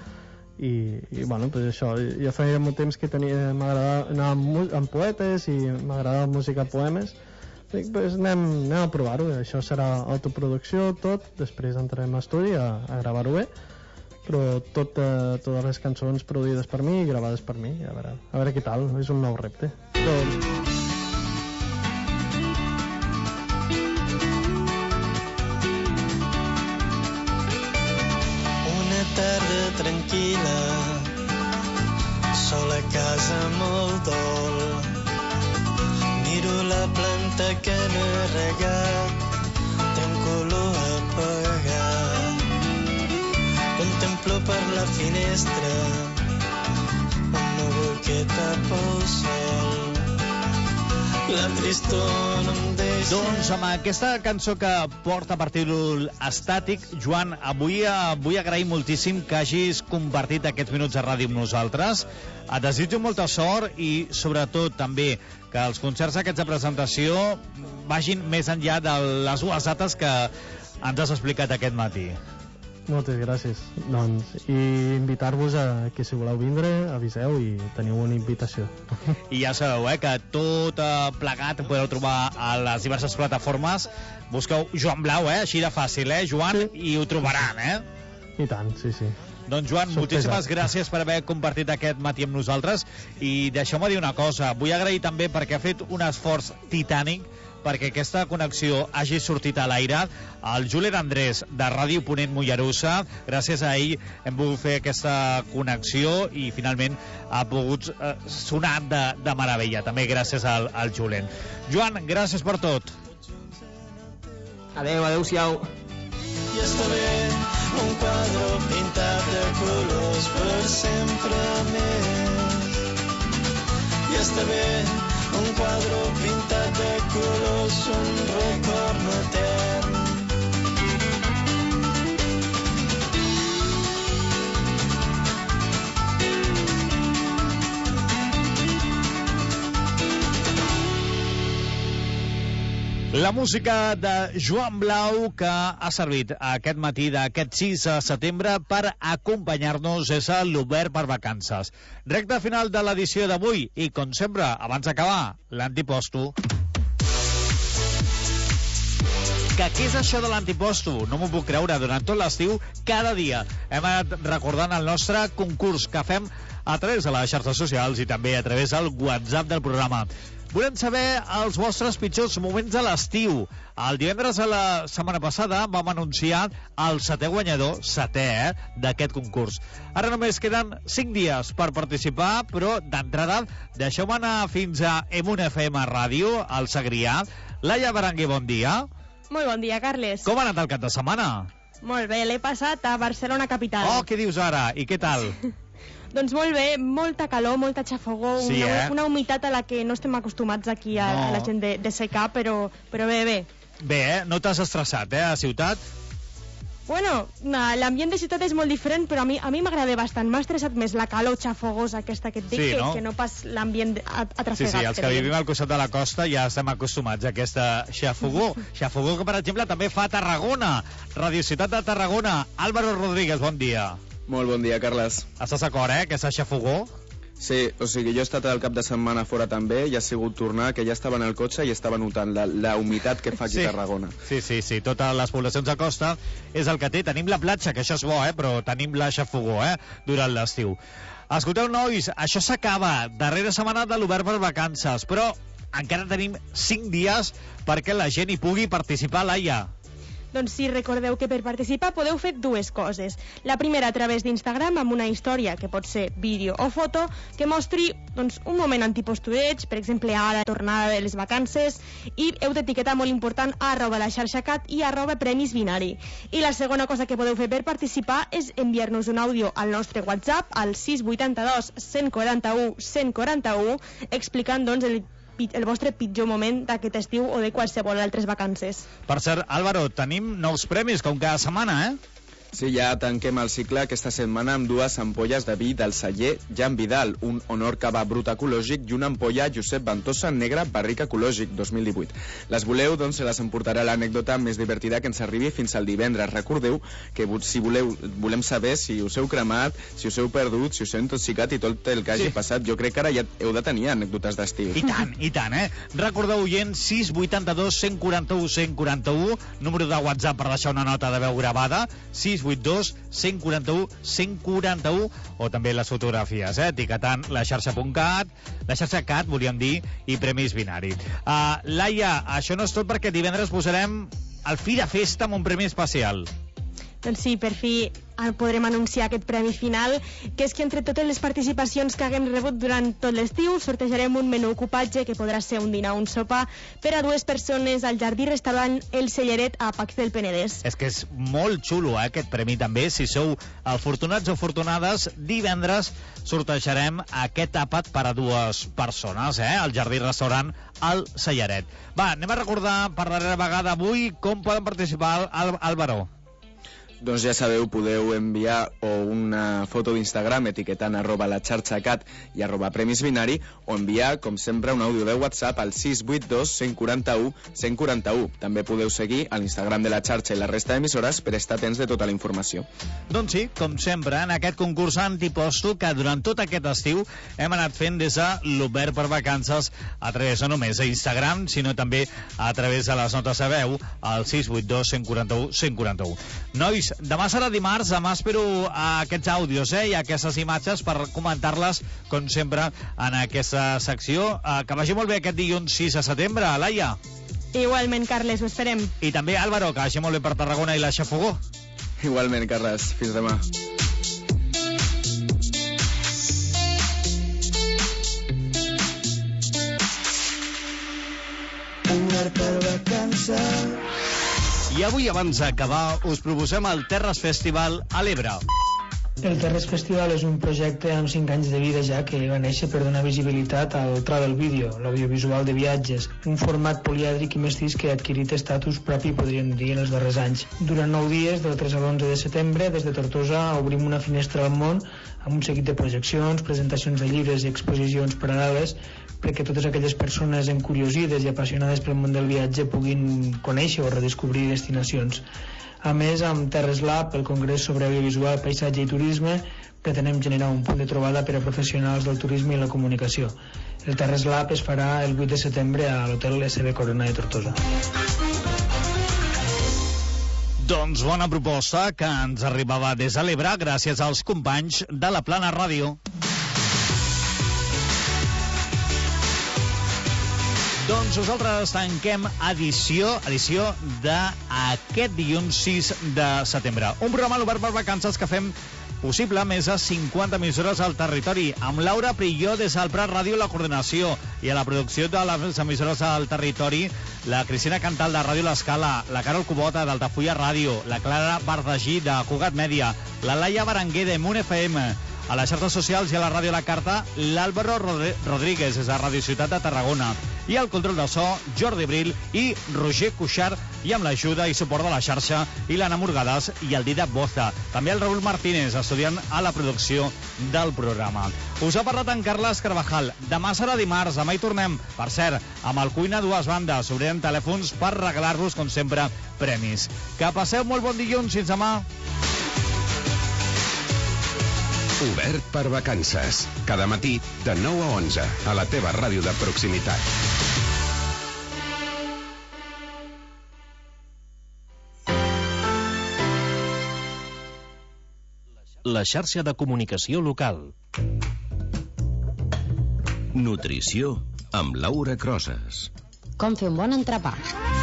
i bueno, pues això, ja feia molt temps que m'agradava anar amb poetes i m'agradava musicar poemes. Dic, pues anem a provar-ho, això serà autoproducció tot, després entrarem a estudi a gravar-ho bé, però totes les cançons produïdes per mi i gravades per mi, a veure què tal, és un nou repte. Una tarda tranquil·la, sola a casa molt dol, miro la planta que no he regat, té un color apagat. Contem finestra un núvol que tapa el sol. La tristor no em deixa... Doncs amb aquesta cançó que porta per títol Estàtic, Joan, avui vull agrair moltíssim que hagis compartit aquests minuts de ràdio amb nosaltres. Et desitjo molta sort i, sobretot, també que els concerts aquests de presentació vagin més enllà de les dues dates que ens has explicat aquest matí. Moltes gràcies. Doncs, i invitar-vos a que si voleu vindre, aviseu i teniu una invitació. I ja sabeu, que tot plegat podeu trobar a les diverses plataformes. Busqueu Joan Blau, així de fàcil, Joan, i ho trobaran, I tant, sí. Doncs, Joan, moltíssimes gràcies per haver compartit aquest matí amb nosaltres. I deixeu-me dir una cosa, vull agrair també perquè ha fet un esforç titànic perquè aquesta connexió hagi sortit a l'aire. El Julen Andrés, de Ràdio Ponent Mollerussa, gràcies a ell hem pogut fer aquesta connexió i finalment ha pogut sonar de meravella, també gràcies al Julen. Joan, gràcies per tot. Adéu-siau. I està bé un quadre pintat de colors per sempre més. I està bé un quadre pintat de colors, un record etern. La música de Joan Blau que ha servit aquest matí d'aquest 6 de setembre per acompanyar-nos des de l'Obert per Vacances. Recta final de l'edició d'avui i, com sempre, abans d'acabar, l'antiposto. Que què és això de l'antiposto? No m'ho puc creure. Durant tot l'estiu, cada dia hem anat recordant el nostre concurs que fem a través de les xarxes socials i també a través del WhatsApp del programa. Volem saber els vostres pitjors moments de l'estiu. El divendres de la setmana passada vam anunciar el setè guanyador, d'aquest concurs. Ara només queden 5 dies per participar, però d'entrada deixeu-me anar fins a Emun FM Ràdio, al Segrià. Laia Berenguer, bon dia. Molt bon dia, Carles. Com ha anat el cap de setmana? Molt bé, l'he passat a Barcelona capital. Oh, què dius ara? I què tal? Doncs molt bé, molta calor, molta xafogó, sí, una humitat a la que no estem acostumats aquí a la gent de secar, però bé. Bé, no t'has estressat, a ciutat? Bueno, l'ambient de ciutat és molt diferent, però a mi m'agrada bastant. M'ha estressat més la calor xafogosa aquesta que et dic, sí, no? que no pas l'ambient atrafegat. Sí, els que vivim al costat de la costa ja estem acostumats a aquesta xafogó. Xafogó que, per exemple, també fa Tarragona. Radio Ciutat de Tarragona. Álvaro Rodríguez, bon dia. Molt bon dia, Carles. Estàs d'acord, aquesta xafogó? Sí, o sigui, jo he estat el cap de setmana fora també i ha sigut tornar, que ja estava en el cotxe i estava notant la humitat que fa aquí a Tarragona. Sí, totes les poblacions de costa és el que té. Tenim la platja, que això és bo, però tenim la xafogó, durant l'estiu. Escolteu, nois, això s'acaba. Darrera setmana de l'Obert per Vacances, però encara tenim 5 dies perquè la gent hi pugui participar, Laia. Doncs sí, recordeu que per participar podeu fer 2 coses. La primera a través d'Instagram amb una història, que pot ser vídeo o foto, que mostri un moment antipostureig, per exemple a la tornada de les vacances, i heu d'etiquetar, molt important, @laxarxacat i @premisbinari. I la segona cosa que podeu fer per participar és enviar-nos un àudio al nostre WhatsApp al 682 141 141 explicant el vostre pitjor moment d'aquest estiu o de qualsevol altres vacances. Per cert, Álvaro, tenim nous premis com cada setmana, Sí, ja tanquem el cicle aquesta setmana amb 2 ampolles de vi del celler Jan Vidal, un honor cava brut ecològic i una ampolla Josep Ventosa negre barric ecològic 2018. Les voleu, doncs se les emportarà l'anècdota més divertida que ens arribi fins al divendres. Recordeu que si volem saber si us heu cremat, si us heu perdut, si us heu intoxicat i tot el que hagi passat. Jo crec que ara ja heu de tenir anècdotes d'estiu. I tant, Recordeu, oient, 682 141 141, número de WhatsApp per deixar una nota de veu gravada, 682 141 141, o també les fotografies, etiquetant la xarxa.cat, la xarxa CAT, volíem dir, i Premis Binari. Laia, això no és tot perquè divendres posarem el fi de festa amb un premi especial. Doncs sí, per fi podrem anunciar aquest premi final, que és que entre totes les participacions que haguem rebut durant tot l'estiu sortejarem un menú ocupatge que podrà ser un dinar o un sopar per a 2 persones al jardí-restaurant El Celleret a Pacs del Penedès. És que és molt xulo, aquest premi també. Si sou afortunats o afortunades, divendres sortejarem aquest àpat per a 2 persones, al jardí-restaurant El Celleret. Va, anem a recordar per darrera vegada avui com poden participar Álvaro. Doncs ja sabeu, podeu enviar una foto d'Instagram etiquetant @laxarxacat i @premisbinari o enviar, com sempre, un àudio de WhatsApp al 682 141 141. També podeu seguir a l'Instagram de la xarxa i la resta d'emissores per estar atents de tota la informació. Doncs sí, com sempre, en aquest concurs antiposto que durant tot aquest estiu hem anat fent des de l'Obert per Vacances a través no només d'Instagram, sinó també a través de les notes de veu al 682 141 141. Nois, demà serà dimarts, demà espero aquests àudios i aquestes imatges per comentar-les, com sempre, en aquesta secció. Que vagi molt bé aquest dilluns 6 de setembre, Laia. Igualment, Carles, ho esperem. I també, Álvaro, que vagi molt bé per Tarragona i la Xafogó. Igualment, Carles. Fins demà. Obert per vacances. I avui, abans d'acabar, us proposem el Terres Festival a l'Ebre. El Terres Festival és un projecte amb 5 anys de vida ja que va néixer per donar visibilitat al travel video, l'audiovisual de viatges, un format polièdric i mestís que ha adquirit estatus propi, podríem dir, en els darrers anys. Durant 9 dies, del 3 a l'11 de setembre, des de Tortosa, obrim una finestra al món amb un seguit de projeccions, presentacions de llibres i exposicions paral·leles perquè totes aquelles persones encuriosides i apassionades pel món del viatge puguin conèixer o redescobrir destinacions. A més, amb Terres Lab, el Congrés sobre Audiovisual, Paisatge i Turisme, pretenem generar un punt de trobada per a professionals del turisme i la comunicació. El Terres Lab es farà el 8 de setembre a l'Hotel SB Corona de Tortosa. Doncs bona proposta que ens arribava des de l'Ebre gràcies als companys de la Plana Ràdio. Doncs nosaltres tanquem edició d'aquest dilluns 6 de setembre. Un programa obert per vacances que fem possible més de 50 emissores al territori, amb Laura Prilló des del Prat Ràdio, la coordinació, i a la producció de les emissores al territori, la Cristina Cantal de Ràdio L'Escala, la Carol Cubota d'Altafulla Ràdio, la Clara Bardagí de Cugat Mèdia, la Laia Berenguer de Munt FM, a les xarxes socials i a la ràdio La Carta, l'Àlvaro Rodríguez des de Ràdio Ciutat de Tarragona, i al control del so, Jordi Bril i Roger Cuixart, i amb l'ajuda i suport de la xarxa, i l'Anna Morgades i el Didac Boza. També el Raül Martínez, estudiant a la producció del programa. Us ha parlat en Carles Carvajal. Demà serà dimarts, demà hi tornem. Per cert, amb el Cuina a 2 bandes, obrirem telèfons per regalar-vos, com sempre, premis. Que passeu molt bon dilluns, fins demà. Obert per vacances. Cada matí de 9 a 11 a la teva ràdio de proximitat. La xarxa de comunicació local. Nutrició amb Laura Crosas. Com fer un bon entrepà.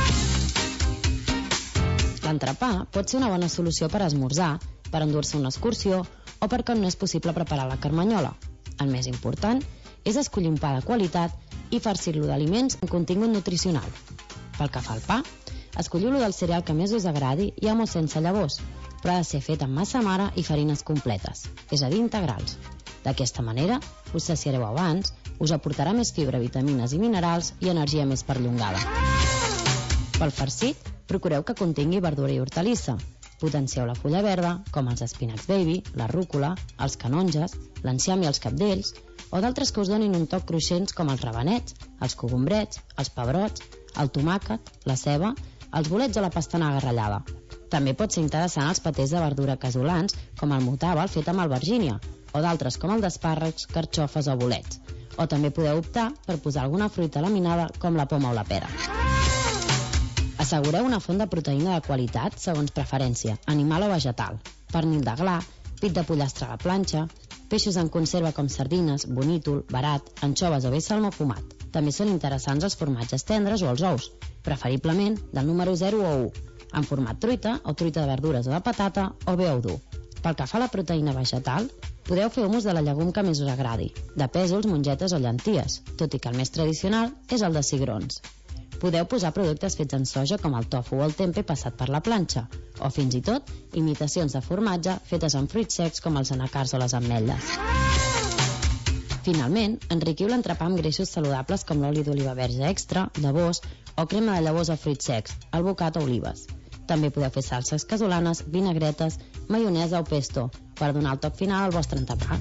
L'entrepà pot ser una bona solució per esmorzar, per endur-se una excursió o perquè no és possible preparar la carmanyola. El més important és escollir un pa de qualitat i farcir-lo d'aliments amb contingut nutricional. Pel que fa al pa, escolliu-lo del cereal que més us agradi i amb o sense llavors, però ha de ser fet amb massa mare i farines completes, és a dir, integrals. D'aquesta manera, us saciareu abans, us aportarà més fibra, vitamines i minerals i energia més perllongada. Pel farcit, procureu que contingui verdura i hortalissa. Potencieu la fulla verda, com els espinacs baby, la rúcula, els canonges, l'enciam i els cabdells, o d'altres que us donin un toc cruixents com els rabanets, els cogombrets, els pebrots, el tomàquet, la ceba, els bolets o la pastanaga ratllada. També pot ser interessant els patés de verdura casolans, com el motàbal fet amb albergínia, o d'altres com el d'espàrrecs, carxofes o bolets. O també podeu optar per posar alguna fruita laminada, com la poma o la pera. Assegureu una font de proteïna de qualitat segons preferència, animal o vegetal. Pernil de gla, pit de pollastre a la planxa, peixos en conserva com sardines, bonítol, barat, anxoves o bé salmó fumat. També són interessants els formatges tendres o els ous, preferiblement del número 0 o 1. en format truita o truita de verdures o de patata o bé ou dur. Pel que fa a la proteïna vegetal, podeu fer humus de la llegum que més us agradi, de pèsols, mongetes o llenties, tot i que el més tradicional és el de cigrons. Podeu posar productes fets en soja com el tofu o el tempeh passat per la planxa, o fins i tot imitacions de formatge fetes amb fruits secs com els anacards o les ametlles. Finalment, enriquiu l'entrepà amb greixos saludables com l'oli d'oliva verge extra, llavors o crema de llavors o fruits secs, alvocat o olives. També podeu fer salses casolanes, vinagretes, maionesa o pesto per donar el toc final al vostre entrepà.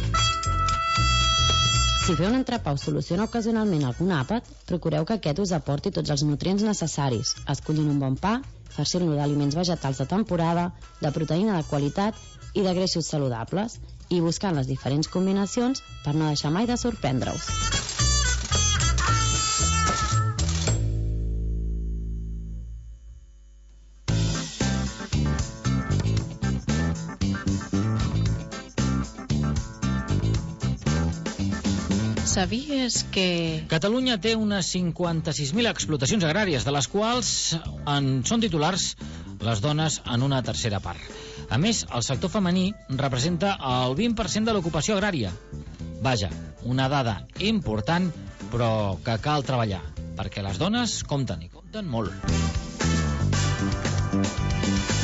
Si feu un entrepà o soluciona ocasionalment algun àpat, procureu que aquest us aporti tots els nutrients necessaris, escollint un bon pa, farcint-lo d'aliments vegetals de temporada, de proteïna de qualitat i de greixos saludables, i buscant les diferents combinacions per no deixar mai de sorprendre-us. Sabies que... Catalunya té unes 56.000 explotacions agràries, de les quals en són titulars les dones en una tercera part. A més, el sector femení representa el 20% de l'ocupació agrària. Vaja, una dada important, però que cal treballar, perquè les dones compten i compten molt.